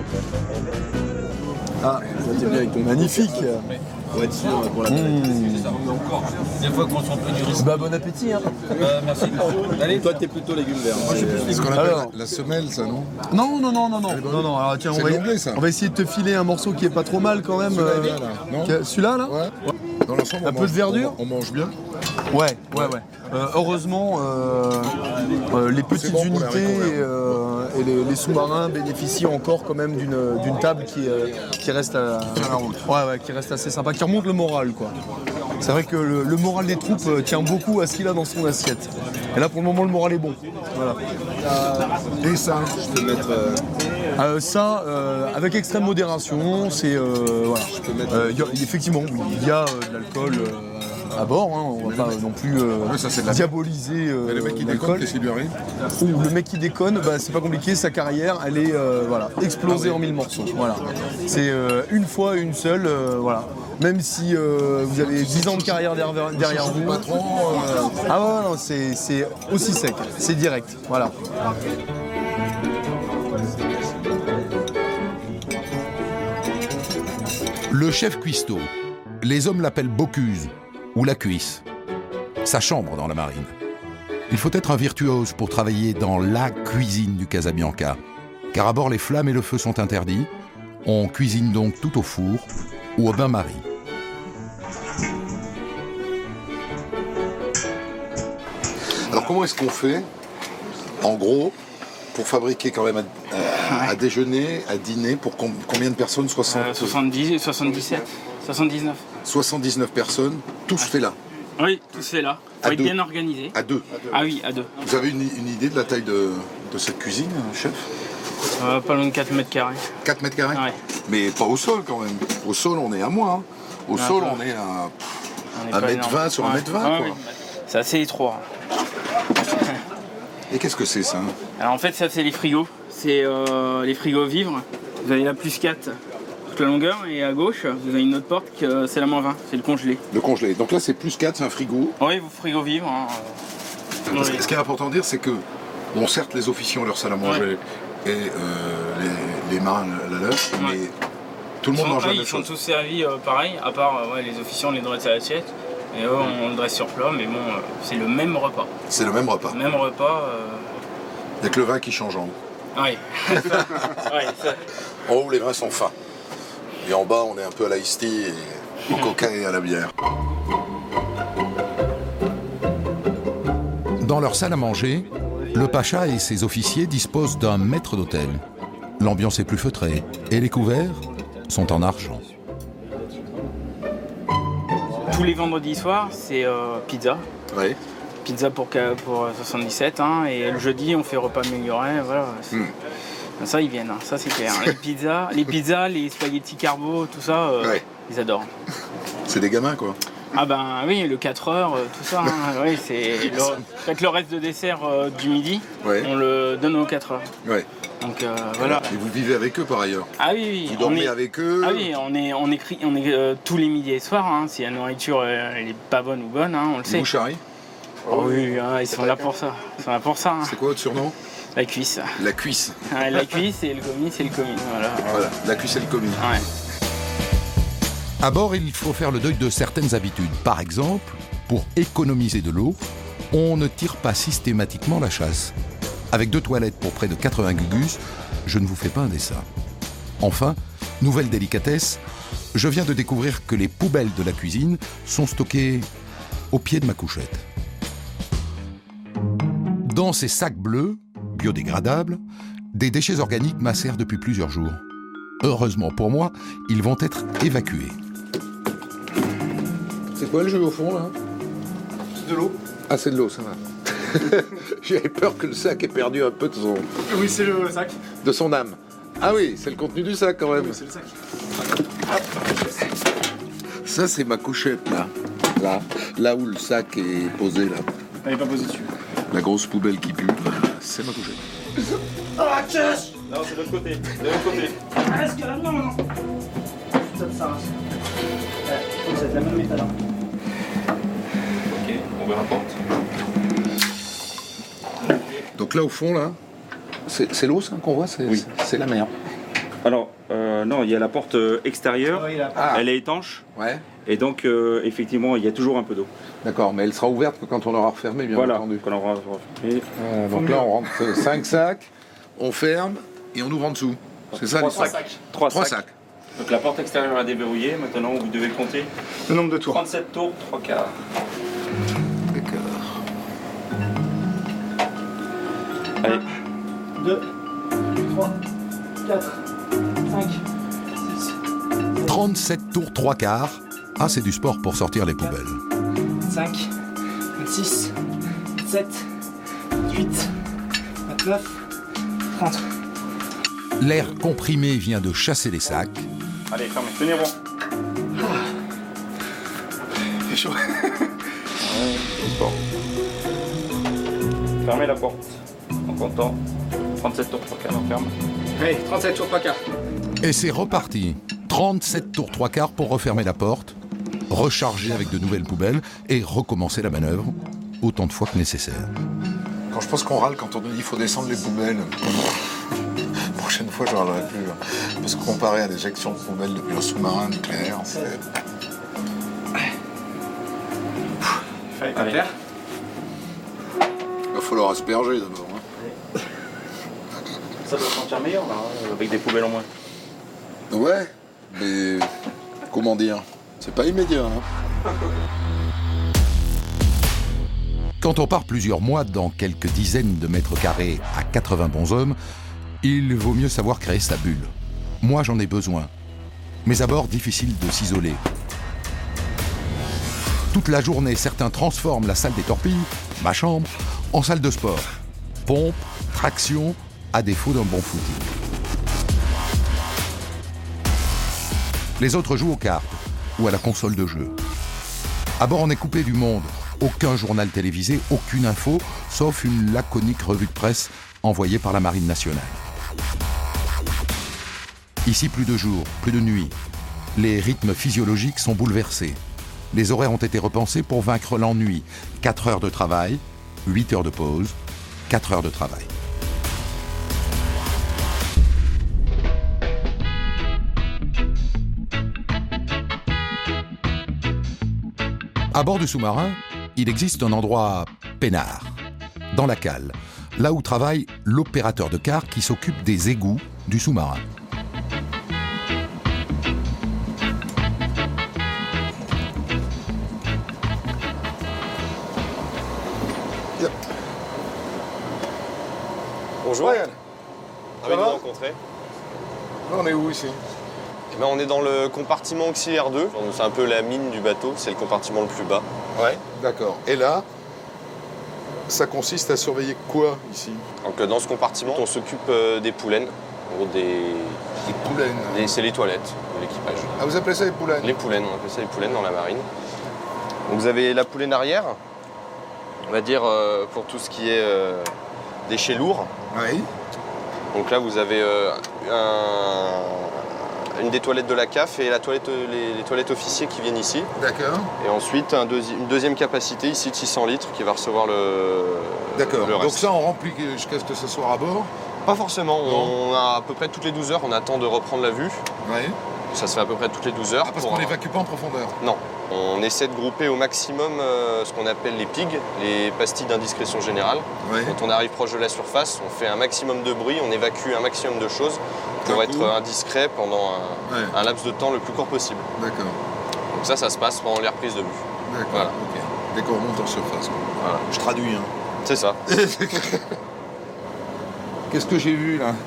Speaker 10: Ah, ça t'est bien avec ton magnifique. Pour être sûr pour la
Speaker 17: Des fois qu'on s'en peut du risque.
Speaker 10: Bah bon appétit hein.
Speaker 17: Merci.
Speaker 10: Allez, toi t'es plutôt légumes verts.
Speaker 2: Moi, je suis plus ce qu'on appelle la semelle, ça, non?
Speaker 10: Non. Alors tiens, on va essayer de te filer un morceau qui est pas trop mal quand même. Celui-là là.
Speaker 2: Ouais. Dans l'ensemble,
Speaker 10: un peu de verdure.
Speaker 2: On mange bien.
Speaker 10: Ouais. Heureusement, les petites unités et les sous-marins bénéficient encore quand même d'une table qui reste qui reste assez sympa, qui remonte le moral quoi. C'est vrai que le moral des troupes tient beaucoup à ce qu'il a dans son assiette. Et là pour le moment le moral est bon. Voilà.
Speaker 2: Et ça, je peux mettre.
Speaker 10: Avec extrême modération, c'est voilà. Effectivement, il y a de l'alcool à bord, hein, on va pas non plus diaboliser
Speaker 2: le mec qui déconne, qu'est-ce qui lui arrive?
Speaker 10: Le mec qui déconne, c'est pas compliqué, sa carrière, elle est explosée en 1000 morceaux. Voilà. C'est une fois, une seule, voilà. Même si vous avez 10 ans de carrière derrière vous. Non, c'est aussi sec, c'est direct. Voilà.
Speaker 1: Le chef cuistot, les hommes l'appellent Bocuse ou la cuisse. Sa chambre dans la marine. Il faut être un virtuose pour travailler dans la cuisine du Casabianca, car à bord les flammes et le feu sont interdits. On cuisine donc tout au four ou au bain-marie.
Speaker 2: Alors comment est-ce qu'on fait, en gros, pour fabriquer quand même à déjeuner, à dîner, pour combien de personnes?
Speaker 14: 70, 77, 79.
Speaker 2: 79 personnes, tous faits là?
Speaker 14: Oui, tous faits là. Faut être bien organisé.
Speaker 2: À deux?
Speaker 14: Ah oui, à deux.
Speaker 2: Vous avez une idée de la taille de cette cuisine, chef?
Speaker 14: Pas loin de 4 mètres carrés.
Speaker 2: 4 mètres carrés?
Speaker 14: Ouais.
Speaker 2: Mais pas au sol quand même. Au sol, on est à moins. Hein. Au sol, on est à 1m20 sur 1m20. Quoi.
Speaker 14: Oui. C'est assez étroit.
Speaker 2: Et qu'est-ce que c'est ça?
Speaker 14: Alors en fait, ça c'est les frigos. C'est les frigos vivres. Vous avez la +4 toute la longueur et à gauche, vous avez une autre porte que c'est la -20. C'est le congelé.
Speaker 2: Le congelé. Donc là, c'est +4, c'est un frigo.
Speaker 14: Oui, vous frigo vivre. Hein.
Speaker 2: Ce qui est important de dire, c'est que, bon, certes, les officiers ont leur salle à manger et les marins la leur, mais tout le monde mange la même chose.
Speaker 14: Ils sont tous servis pareil, à part les officiers, on les dresse à l'assiette. Et eux, on le dresse sur plat, mais bon, c'est le même repas.
Speaker 2: C'est le même repas.
Speaker 14: Le même repas.
Speaker 2: Avec le vin qui change en haut.
Speaker 14: Oui.
Speaker 2: En haut, les vins sont fins. Et en bas, on est un peu à la iced tea et au coca et à la bière.
Speaker 1: Dans leur salle à manger, le pacha et ses officiers disposent d'un maître d'hôtel. L'ambiance est plus feutrée et les couverts sont en argent.
Speaker 14: Tous les vendredis soirs, c'est pizza.
Speaker 2: Oui.
Speaker 14: Pizza pour 77, hein, et le jeudi, on fait repas amélioré. Voilà. Ça, ils viennent, hein, ça c'est clair. Les pizzas, les spaghettis carbo, tout ça, ils adorent.
Speaker 2: C'est des gamins, quoi.
Speaker 14: Ah ben oui, le 4 heures, tout ça. Hein, oui, c'est le reste de dessert du midi, on le donne aux 4 heures.
Speaker 2: Ouais.
Speaker 14: Donc voilà.
Speaker 2: Et vous vivez avec eux par ailleurs?
Speaker 14: Ah oui.
Speaker 2: Vous dormez avec eux?
Speaker 14: Ah oui, on est tous les midis et soirs. Hein, si la nourriture elle est pas bonne ou bonne, hein, on le sait.
Speaker 2: Vous charriez?
Speaker 14: Oh oui, ils sont là pour ça. Hein.
Speaker 2: C'est quoi votre surnom?
Speaker 14: La cuisse.
Speaker 2: La cuisse.
Speaker 14: La cuisse et le commis, c'est le commis.
Speaker 2: Voilà, la cuisse et le commis.
Speaker 14: Ouais.
Speaker 1: À bord, il faut faire le deuil de certaines habitudes. Par exemple, pour économiser de l'eau, on ne tire pas systématiquement la chasse. Avec 2 toilettes pour près de 80 gugus, je ne vous fais pas un dessin. Enfin, nouvelle délicatesse, je viens de découvrir que les poubelles de la cuisine sont stockées au pied de ma couchette. Dans ces sacs bleus, biodégradables, des déchets organiques macèrent depuis plusieurs jours. Heureusement pour moi, ils vont être évacués.
Speaker 2: C'est quoi le jeu au fond là?
Speaker 10: C'est de l'eau.
Speaker 2: Ah, c'est de l'eau, ça va. J'avais peur que le sac ait perdu un peu de son...
Speaker 10: Oui, c'est le sac.
Speaker 2: De son âme. Ah oui, c'est le contenu du sac quand même.
Speaker 10: Oui, c'est le sac.
Speaker 2: Ça, c'est ma couchette là. Là où le sac est posé là.
Speaker 10: Elle n'est pas posée dessus.
Speaker 2: La grosse poubelle qui pue, c'est ma couchette.
Speaker 10: Ah, cache! Non, c'est de l'autre côté. De l'autre côté.
Speaker 16: Reste là, non.
Speaker 14: Ça te sert. C'est la même méthode.
Speaker 11: Ok, on ouvre la porte.
Speaker 2: Donc là, au fond, là, c'est l'eau, ça, qu'on voit? C'est la mer.
Speaker 18: Alors, non, il y a la porte extérieure, elle est étanche.
Speaker 2: Ouais.
Speaker 18: Et donc, effectivement, il y a toujours un peu d'eau.
Speaker 2: D'accord, mais elle sera ouverte que quand on aura refermé, bien entendu.
Speaker 18: Quand on aura refermé.
Speaker 2: Donc là, on rentre 5 sacs, on ferme et on ouvre en dessous. C'est ça,
Speaker 18: 3 sacs. 3 sacs. Donc la porte extérieure est déverrouillée. Maintenant, vous devez compter
Speaker 5: le nombre de tours.
Speaker 18: 37 tours, 3 quarts.
Speaker 2: D'accord.
Speaker 18: Allez.
Speaker 14: 2, 3, 4, 5, 6.
Speaker 1: 37 tours 3 quarts. Ah, c'est du sport pour sortir les poubelles.
Speaker 14: 5, 26, 27, 28, 29, 30.
Speaker 1: L'air comprimé vient de chasser les sacs.
Speaker 18: Allez, fermez, tenez bon.
Speaker 2: C'est chaud.
Speaker 18: Fermez la porte en comptant 37 tours 3 quarts, on ferme.
Speaker 14: Allez, 37 tours 3 quarts.
Speaker 1: Et c'est reparti. 37 tours 3 quarts pour refermer la porte, recharger avec de nouvelles poubelles et recommencer la manœuvre autant de fois que nécessaire.
Speaker 2: Quand je pense qu'on râle quand on nous dit qu'il faut descendre les poubelles, prochaine fois, je râlerai plus. Parce que comparé à l'éjection de poubelles depuis un sous-marin nucléaire, c'est...
Speaker 14: Fallait pas faire.
Speaker 2: Il va falloir asperger d'abord.
Speaker 18: Ça doit sentir meilleur, là, avec des poubelles en moins.
Speaker 2: Ouais, mais comment dire, c'est pas immédiat.
Speaker 1: Quand on part plusieurs mois dans quelques dizaines de mètres carrés à 80 bonshommes, il vaut mieux savoir créer sa bulle. Moi, j'en ai besoin. Mais à bord, difficile de s'isoler. Toute la journée, certains transforment la salle des torpilles, ma chambre, en salle de sport. Pompe, traction, à défaut d'un bon footing. Les autres jouent aux cartes ou à la console de jeu. À bord, on est coupé du monde. Aucun journal télévisé, aucune info, sauf une laconique revue de presse envoyée par la Marine nationale. Ici, plus de jour, plus de nuit. Les rythmes physiologiques sont bouleversés. Les horaires ont été repensés pour vaincre l'ennui. 4 heures de travail, 8 heures de pause, 4 heures de travail. À bord du sous-marin, il existe un endroit peinard, dans la cale, là où travaille l'opérateur de car qui s'occupe des égouts du sous-marin.
Speaker 11: Bonjour.
Speaker 2: Ryan.
Speaker 11: Ravi de vous rencontrer.
Speaker 2: On est où ici?
Speaker 11: Eh ben, on est dans le compartiment auxiliaire 2. C'est un peu la mine du bateau, c'est le compartiment le plus bas.
Speaker 2: Ouais, d'accord. Et là, ça consiste à surveiller quoi ici?
Speaker 11: Donc dans ce compartiment, on s'occupe des poulaines. En gros, des
Speaker 2: poulaines?
Speaker 11: C'est les toilettes de l'équipage.
Speaker 2: Ah, vous appelez ça les poulaines?
Speaker 11: Les poulaines, on appelle ça les poulaines dans la marine. Donc vous avez la poulaine arrière, on va dire pour tout ce qui est déchets lourds.
Speaker 2: Oui.
Speaker 11: Donc là, vous avez une des toilettes de la CAF et les toilettes officiers qui viennent ici.
Speaker 2: D'accord.
Speaker 11: Et ensuite, une deuxième capacité ici de 600 litres qui va recevoir le
Speaker 2: D'accord.
Speaker 11: reste.
Speaker 2: Donc ça, on remplit jusqu'à ce que ce soit à bord?
Speaker 11: Pas forcément. On a à peu près toutes les 12 heures, on attend de reprendre la vue.
Speaker 2: Oui.
Speaker 11: Ça se fait à peu près toutes les 12 heures.
Speaker 2: Ah, parce qu'on n'évacue pas en profondeur?
Speaker 11: Non. On essaie de grouper au maximum ce qu'on appelle les PIG, les pastilles d'indiscrétion générale.
Speaker 2: Oui.
Speaker 11: Quand on arrive proche de la surface, on fait un maximum de bruit, on évacue un maximum de choses pour être indiscret pendant un laps de temps le plus court possible.
Speaker 2: D'accord.
Speaker 11: Donc ça se passe pendant les reprises de vue.
Speaker 2: D'accord,
Speaker 11: Voilà.
Speaker 2: ok. Dès qu'on remonte en surface.
Speaker 11: Voilà.
Speaker 2: Je traduis, hein.
Speaker 11: C'est ça.
Speaker 2: Qu'est-ce que j'ai vu, là?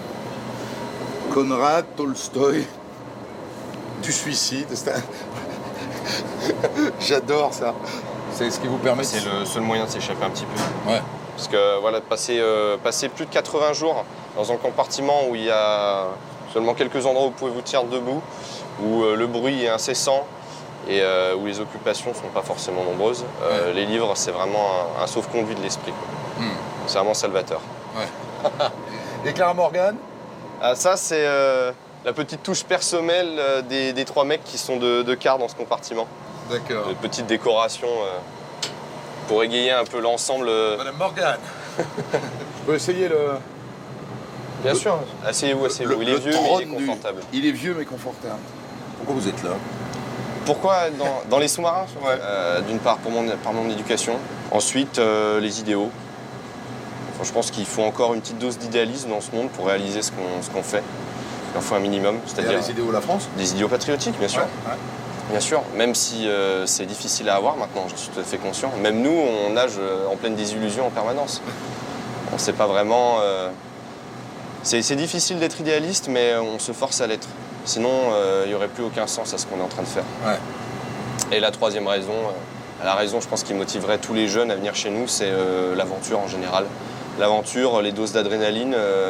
Speaker 2: Konrad Tolstoï, du suicide. J'adore ça. C'est ce qui vous permet...
Speaker 11: C'est le seul moyen de s'échapper un petit peu.
Speaker 2: Ouais.
Speaker 11: Parce que voilà, passer plus de 80 jours dans un compartiment où il y a seulement quelques endroits où vous pouvez vous tenir debout, où le bruit est incessant et où les occupations ne sont pas forcément nombreuses, les livres, c'est vraiment un sauf-conduit de l'esprit. C'est vraiment salvateur.
Speaker 2: Ouais. Et Clara Morgan?
Speaker 11: Ça, c'est la petite touche personnelle des 3 mecs qui sont de quart dans ce compartiment.
Speaker 2: D'accord.
Speaker 11: Une petite décoration pour égayer un peu l'ensemble.
Speaker 2: Madame Morgane, je peux essayer le...
Speaker 11: Bien sûr, asseyez-vous. Il est vieux, mais il est confortable.
Speaker 2: Il est vieux, mais confortable. Pourquoi vous êtes là?
Speaker 11: Pourquoi dans les sous-marins? D'une part, par mon éducation. Ensuite, les idéaux. Enfin, je pense qu'il faut encore une petite dose d'idéalisme dans ce monde pour réaliser ce qu'on fait. Il en faut un minimum. C'est-à-dire
Speaker 2: les idéaux de la France?
Speaker 11: Des idéaux patriotiques, bien sûr.
Speaker 2: Ouais.
Speaker 11: Bien sûr, même si c'est difficile à avoir maintenant, je suis tout à fait conscient. Même nous, on nage en pleine désillusion en permanence. On ne sait pas vraiment... C'est difficile d'être idéaliste, mais on se force à l'être. Sinon, il n'y aurait plus aucun sens à ce qu'on est en train de faire.
Speaker 2: Ouais.
Speaker 11: Et la troisième raison, la raison, je pense, qui motiverait tous les jeunes à venir chez nous, c'est l'aventure en général. L'aventure, les doses d'adrénaline,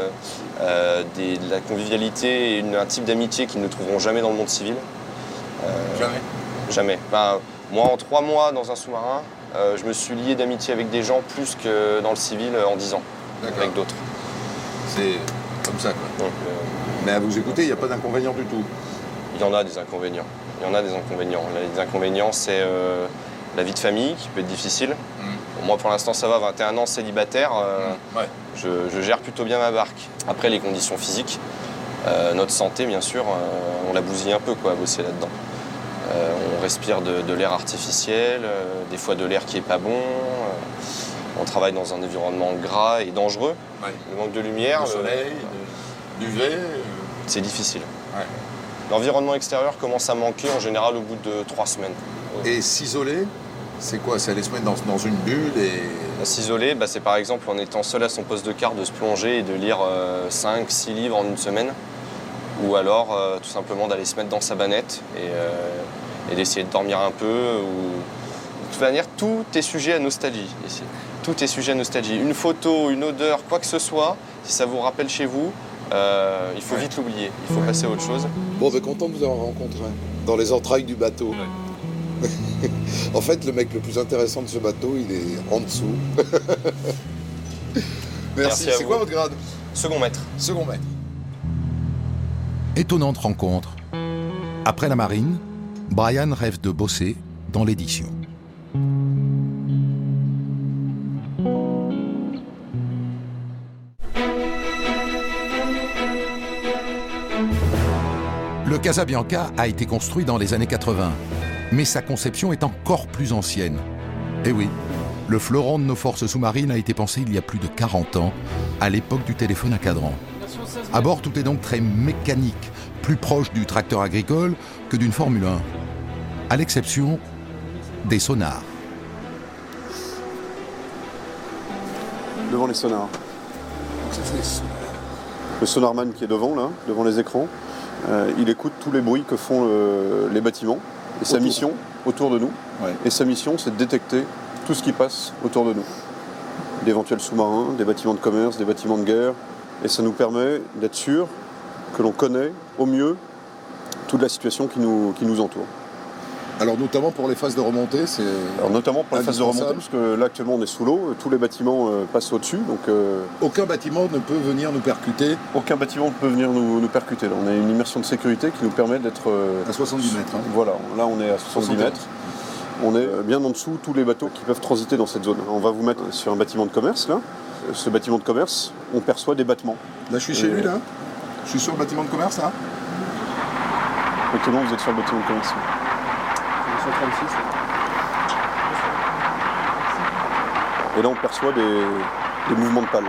Speaker 11: de la convivialité et un type d'amitié qu'ils ne trouveront jamais dans le monde civil. Jamais. Ben, moi, en 3 mois dans un sous-marin, je me suis lié d'amitié avec des gens plus que dans le civil en 10 ans, avec d'autres.
Speaker 2: C'est comme ça, quoi. Donc, mais à vous écouter, il n'y a pas d'inconvénient du tout.
Speaker 11: Il y en a des inconvénients. Les inconvénients, c'est la vie de famille qui peut être difficile. Bon, moi, pour l'instant, ça va, 21 ans célibataire. Je gère plutôt bien ma barque. Après, les conditions physiques, notre santé, bien sûr, on la bousille un peu, quoi, à bosser là-dedans. On respire de l'air artificiel, des fois de l'air qui n'est pas bon. On travaille dans un environnement gras et dangereux. Le manque de lumière,
Speaker 2: le soleil, l'UV.
Speaker 11: C'est difficile. L'environnement extérieur commence à manquer en général au bout de 3 semaines.
Speaker 2: Et s'isoler, c'est quoi? C'est aller se mettre dans une bulle et...
Speaker 11: S'isoler, c'est par exemple en étant seul à son poste de quart de se plonger et de lire 5-6 livres en une semaine. Ou alors tout simplement d'aller se mettre dans sa bannette et d'essayer de dormir un peu. De toute manière, tout est sujet à nostalgie ici. Tout est sujet à nostalgie. Une photo, une odeur, quoi que ce soit, si ça vous rappelle chez vous, il faut vite l'oublier. Il faut passer à autre chose.
Speaker 2: Bon, content de vous avoir rencontré dans les entrailles du bateau. En fait, le mec le plus intéressant de ce bateau, il est en dessous. Merci. C'est quoi votre grade?
Speaker 11: Second maître.
Speaker 2: Second maître.
Speaker 1: Étonnante rencontre. Après la marine, Brian rêve de bosser dans l'édition. Le Casabianca a été construit dans les années 80, mais sa conception est encore plus ancienne. Eh oui, le fleuron de nos forces sous-marines a été pensé il y a plus de 40 ans, à l'époque du téléphone à cadran. À bord, tout est donc très mécanique, plus proche du tracteur agricole que d'une Formule 1, à l'exception des sonars.
Speaker 10: Devant les sonars. Le sonarman qui est devant, là, devant les écrans, il écoute tous les bruits que font les bâtiments. Et sa mission, autour de nous, et sa mission, c'est de détecter tout ce qui passe autour de nous. D'éventuels sous-marins, des bâtiments de commerce, des bâtiments de guerre. Et ça nous permet d'être sûr que l'on connaît au mieux toute la situation qui nous entoure.
Speaker 2: Alors notamment pour les phases de remontée, c'est...
Speaker 10: Alors notamment pour les phases de remontée, parce que là actuellement on est sous l'eau, tous les bâtiments passent au-dessus, donc...
Speaker 2: Aucun bâtiment ne peut venir nous percuter?
Speaker 10: Aucun bâtiment ne peut venir nous percuter. Là, on a une immersion de sécurité qui nous permet d'être...
Speaker 2: à 70 mètres.
Speaker 10: Voilà, là on est à 70 mètres. On est bien en dessous tous les bateaux qui peuvent transiter dans cette zone. On va vous mettre sur un bâtiment de commerce, là. Ce bâtiment de commerce, on perçoit des battements.
Speaker 2: Là je suis chez lui, là? Je suis sur le bâtiment de commerce, là?
Speaker 10: Actuellement vous êtes sur le bâtiment de commerce.
Speaker 14: 136.
Speaker 10: Et là, on perçoit des mouvements de pales.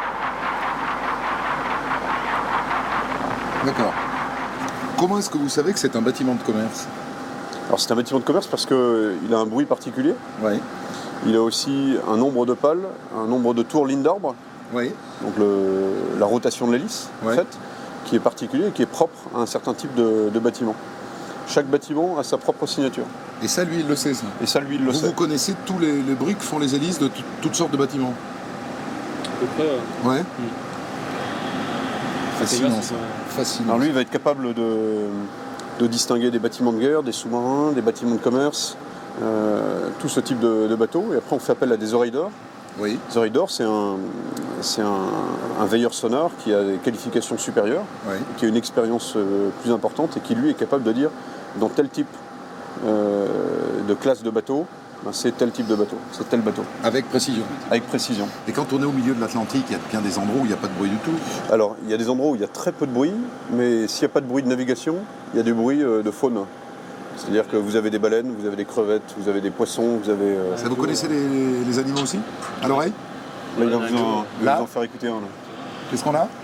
Speaker 2: D'accord. Comment est-ce que vous savez que c'est un bâtiment de commerce?
Speaker 10: Alors, c'est un bâtiment de commerce parce qu'il a un bruit particulier.
Speaker 2: Oui.
Speaker 10: Il a aussi un nombre de pales, un nombre de tours lignes d'arbre.
Speaker 2: Oui.
Speaker 10: Donc, la rotation de l'hélice, en fait, qui est particulier et qui est propre à un certain type de bâtiment. Chaque bâtiment a sa propre signature.
Speaker 2: Et ça, lui, il le sait, ça.
Speaker 10: Et ça, lui, il le sait.
Speaker 2: Vous connaissez tous les bruits que font les hélices de toutes sortes de bâtiments?
Speaker 14: À peu près,
Speaker 2: ouais. Fascinant, ça. Fascinant.
Speaker 10: Alors lui, il va être capable de distinguer des bâtiments de guerre, des sous-marins, des bâtiments de commerce, tout ce type de bateaux. Et après, on fait appel à des oreilles d'or
Speaker 2: Oui.
Speaker 19: The Raidor, c'est un veilleur sonore qui a des qualifications supérieures, qui a une expérience plus importante et qui, lui, est capable de dire dans tel type de classe de bateau, c'est tel type de bateau, c'est tel bateau.
Speaker 2: Avec précision.
Speaker 19: Avec précision.
Speaker 2: Et quand on est au milieu de l'Atlantique, il y a bien des endroits où il n'y a pas de bruit du tout.
Speaker 19: Alors, il y a des endroits où il y a très peu de bruit, mais s'il n'y a pas de bruit de navigation, il y a du bruit de faune. C'est-à-dire que vous avez des baleines, vous avez des crevettes, vous avez des poissons, vous avez...
Speaker 2: Ça, vous connaissez les animaux aussi? À l'oreille?
Speaker 19: Là, il va vous en faire écouter un. Là.
Speaker 2: Qu'est-ce qu'on a?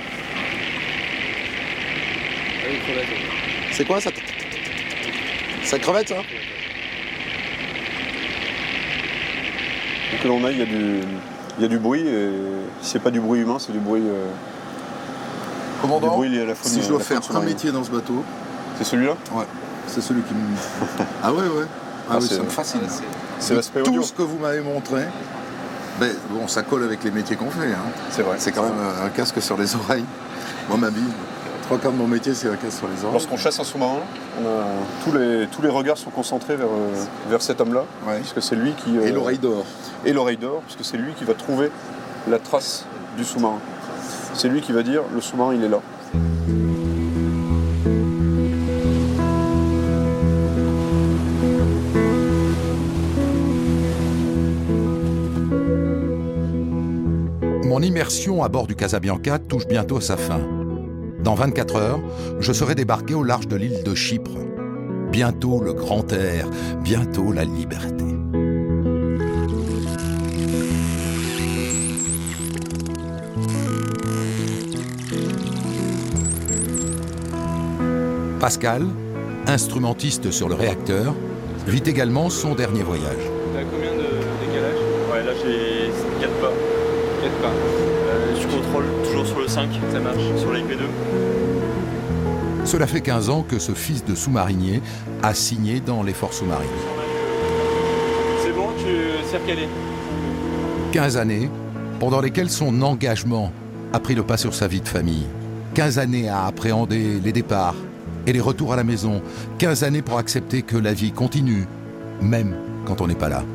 Speaker 2: C'est quoi ça? Ça crevette, ça?
Speaker 19: Donc là, on a, il y a du bruit, et si c'est pas du bruit humain, c'est du bruit...
Speaker 2: Commandant,
Speaker 19: du bruit lié à la faune,
Speaker 2: si je dois faire un métier dans ce bateau...
Speaker 19: C'est celui-là?
Speaker 2: Ouais, c'est celui qui me... Ah ouais. Ah oui, ça me fascine.
Speaker 19: C'est l'aspect audio.
Speaker 2: Tout ce que vous m'avez montré, bon, ça colle avec les métiers qu'on fait. Hein.
Speaker 19: C'est vrai.
Speaker 2: C'est quand même un casque sur les oreilles. Moi, ma vie, 3/4 de mon métier, c'est un casque sur les oreilles.
Speaker 19: Lorsqu'on chasse un sous-marin, tous les regards sont concentrés vers cet homme-là, puisque c'est lui qui...
Speaker 2: Et l'oreille d'or.
Speaker 19: Et l'oreille d'or, puisque c'est lui qui va trouver la trace du sous-marin. C'est lui qui va dire, le sous-marin, il est là.
Speaker 1: Mon immersion à bord du Casabianca touche bientôt à sa fin. Dans 24 heures, je serai débarqué au large de l'île de Chypre. Bientôt le grand air, bientôt la liberté. Pascal, instrumentiste sur le réacteur, vit également son dernier voyage.
Speaker 3: T'as combien de décalage? Ouais, là j'ai 4 pas. 4 pas. Je contrôle toujours sur le 5, ça marche, sur l'IP2.
Speaker 1: Cela fait 15 ans que ce fils de sous-marinier a signé dans les forces sous-marines.
Speaker 3: C'est bon, tu sais recaler.
Speaker 1: 15 années pendant lesquelles son engagement a pris le pas sur sa vie de famille. 15 années à appréhender les départs et les retours à la maison. 15 années pour accepter que la vie continue, même quand on n'est pas là.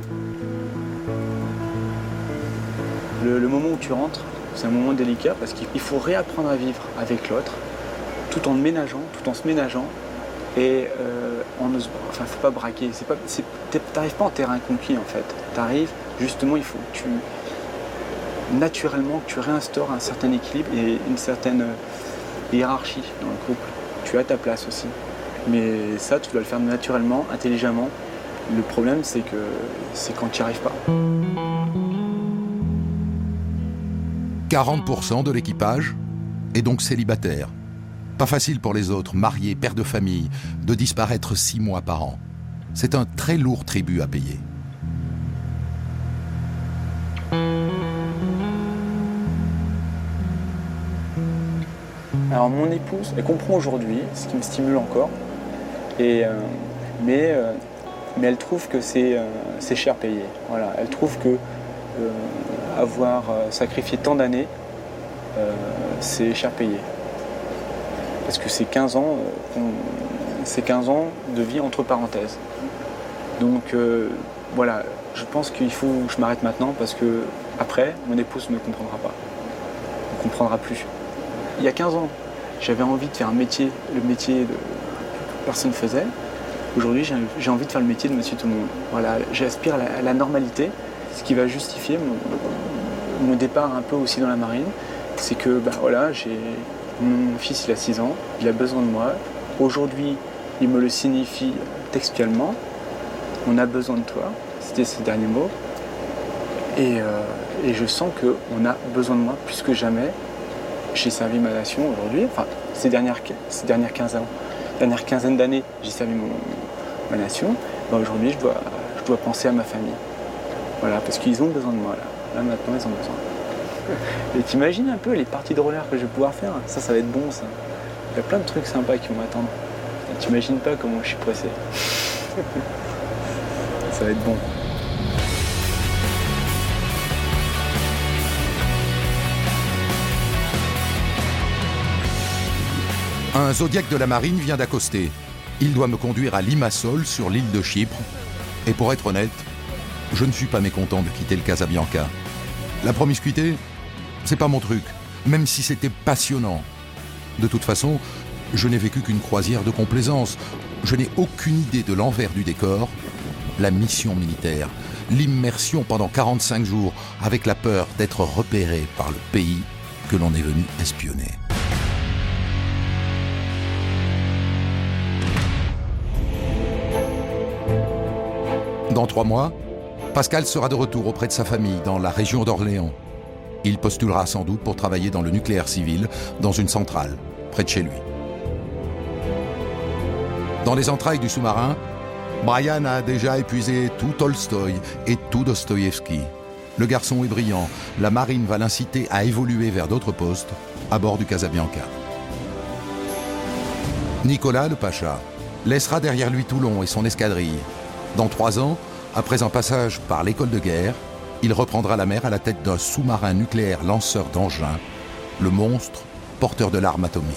Speaker 15: Le moment où tu rentres, c'est un moment délicat parce qu'il faut réapprendre à vivre avec l'autre, tout en se ménageant. Et faut pas braquer. T'arrives pas en terrain conquis en fait. T'arrives, justement, il faut que naturellement, tu réinstaures un certain équilibre et une certaine hiérarchie dans le couple. Tu as ta place aussi. Mais ça, tu dois le faire naturellement, intelligemment. Le problème, c'est quand tu n'y arrives pas.
Speaker 1: 40% de l'équipage est donc célibataire. Pas facile pour les autres, mariés, pères de famille, de disparaître 6 mois par an. C'est un très lourd tribut à payer.
Speaker 15: Alors mon épouse, elle comprend aujourd'hui, ce qui me stimule encore, mais elle trouve que c'est cher payé. Voilà, elle trouve que avoir sacrifié tant d'années, c'est cher payé. Parce que c'est 15 ans de vie entre parenthèses. Donc voilà, je pense qu'il faut que je m'arrête maintenant parce que après, mon épouse ne comprendra pas. Ne comprendra plus. Il y a 15 ans, j'avais envie de faire le métier que personne ne faisait. Aujourd'hui, j'ai envie de faire le métier de monsieur tout le monde. Voilà, j'aspire à la normalité. Ce qui va justifier mon départ un peu aussi dans la marine, c'est que mon fils il a 6 ans, il a besoin de moi. Aujourd'hui, il me le signifie textuellement. On a besoin de toi. C'était ses derniers mots. Et je sens qu'on a besoin de moi plus que jamais. J'ai servi ma nation aujourd'hui, enfin ces dernières 15 quinzaine d'années, j'ai servi ma nation. Aujourd'hui, je dois penser à ma famille. Voilà, parce qu'ils ont besoin de moi là. Là maintenant, ils ont besoin. Et t'imagines un peu les parties de roller que je vais pouvoir faire. Ça va être bon ça. Il y a plein de trucs sympas qui vont m'attendre. T'imagines pas comment je suis pressé. Ça va être bon.
Speaker 1: Un Zodiac de la marine vient d'accoster. Il doit me conduire à Limassol, sur l'île de Chypre. Et pour être honnête, je ne suis pas mécontent de quitter le Casabianca. La promiscuité, c'est pas mon truc, même si c'était passionnant. De toute façon, je n'ai vécu qu'une croisière de complaisance. Je n'ai aucune idée de l'envers du décor. La mission militaire, l'immersion pendant 45 jours, avec la peur d'être repéré par le pays que l'on est venu espionner. Dans 3 mois, Pascal sera de retour auprès de sa famille dans la région d'Orléans. Il postulera sans doute pour travailler dans le nucléaire civil, dans une centrale, près de chez lui. Dans les entrailles du sous-marin, Brian a déjà épuisé tout Tolstoï et tout Dostoïevski. Le garçon est brillant, la marine va l'inciter à évoluer vers d'autres postes à bord du Casabianca. Nicolas, le pacha, laissera derrière lui Toulon et son escadrille. Dans 3 ans, après un passage par l'école de guerre, il reprendra la mer à la tête d'un sous-marin nucléaire lanceur d'engins, le monstre porteur de l'arme atomique.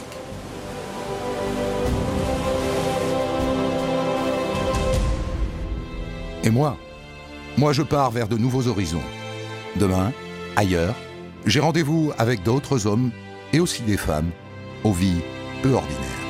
Speaker 1: Et moi je pars vers de nouveaux horizons. Demain, ailleurs, j'ai rendez-vous avec d'autres hommes et aussi des femmes aux vies peu ordinaires.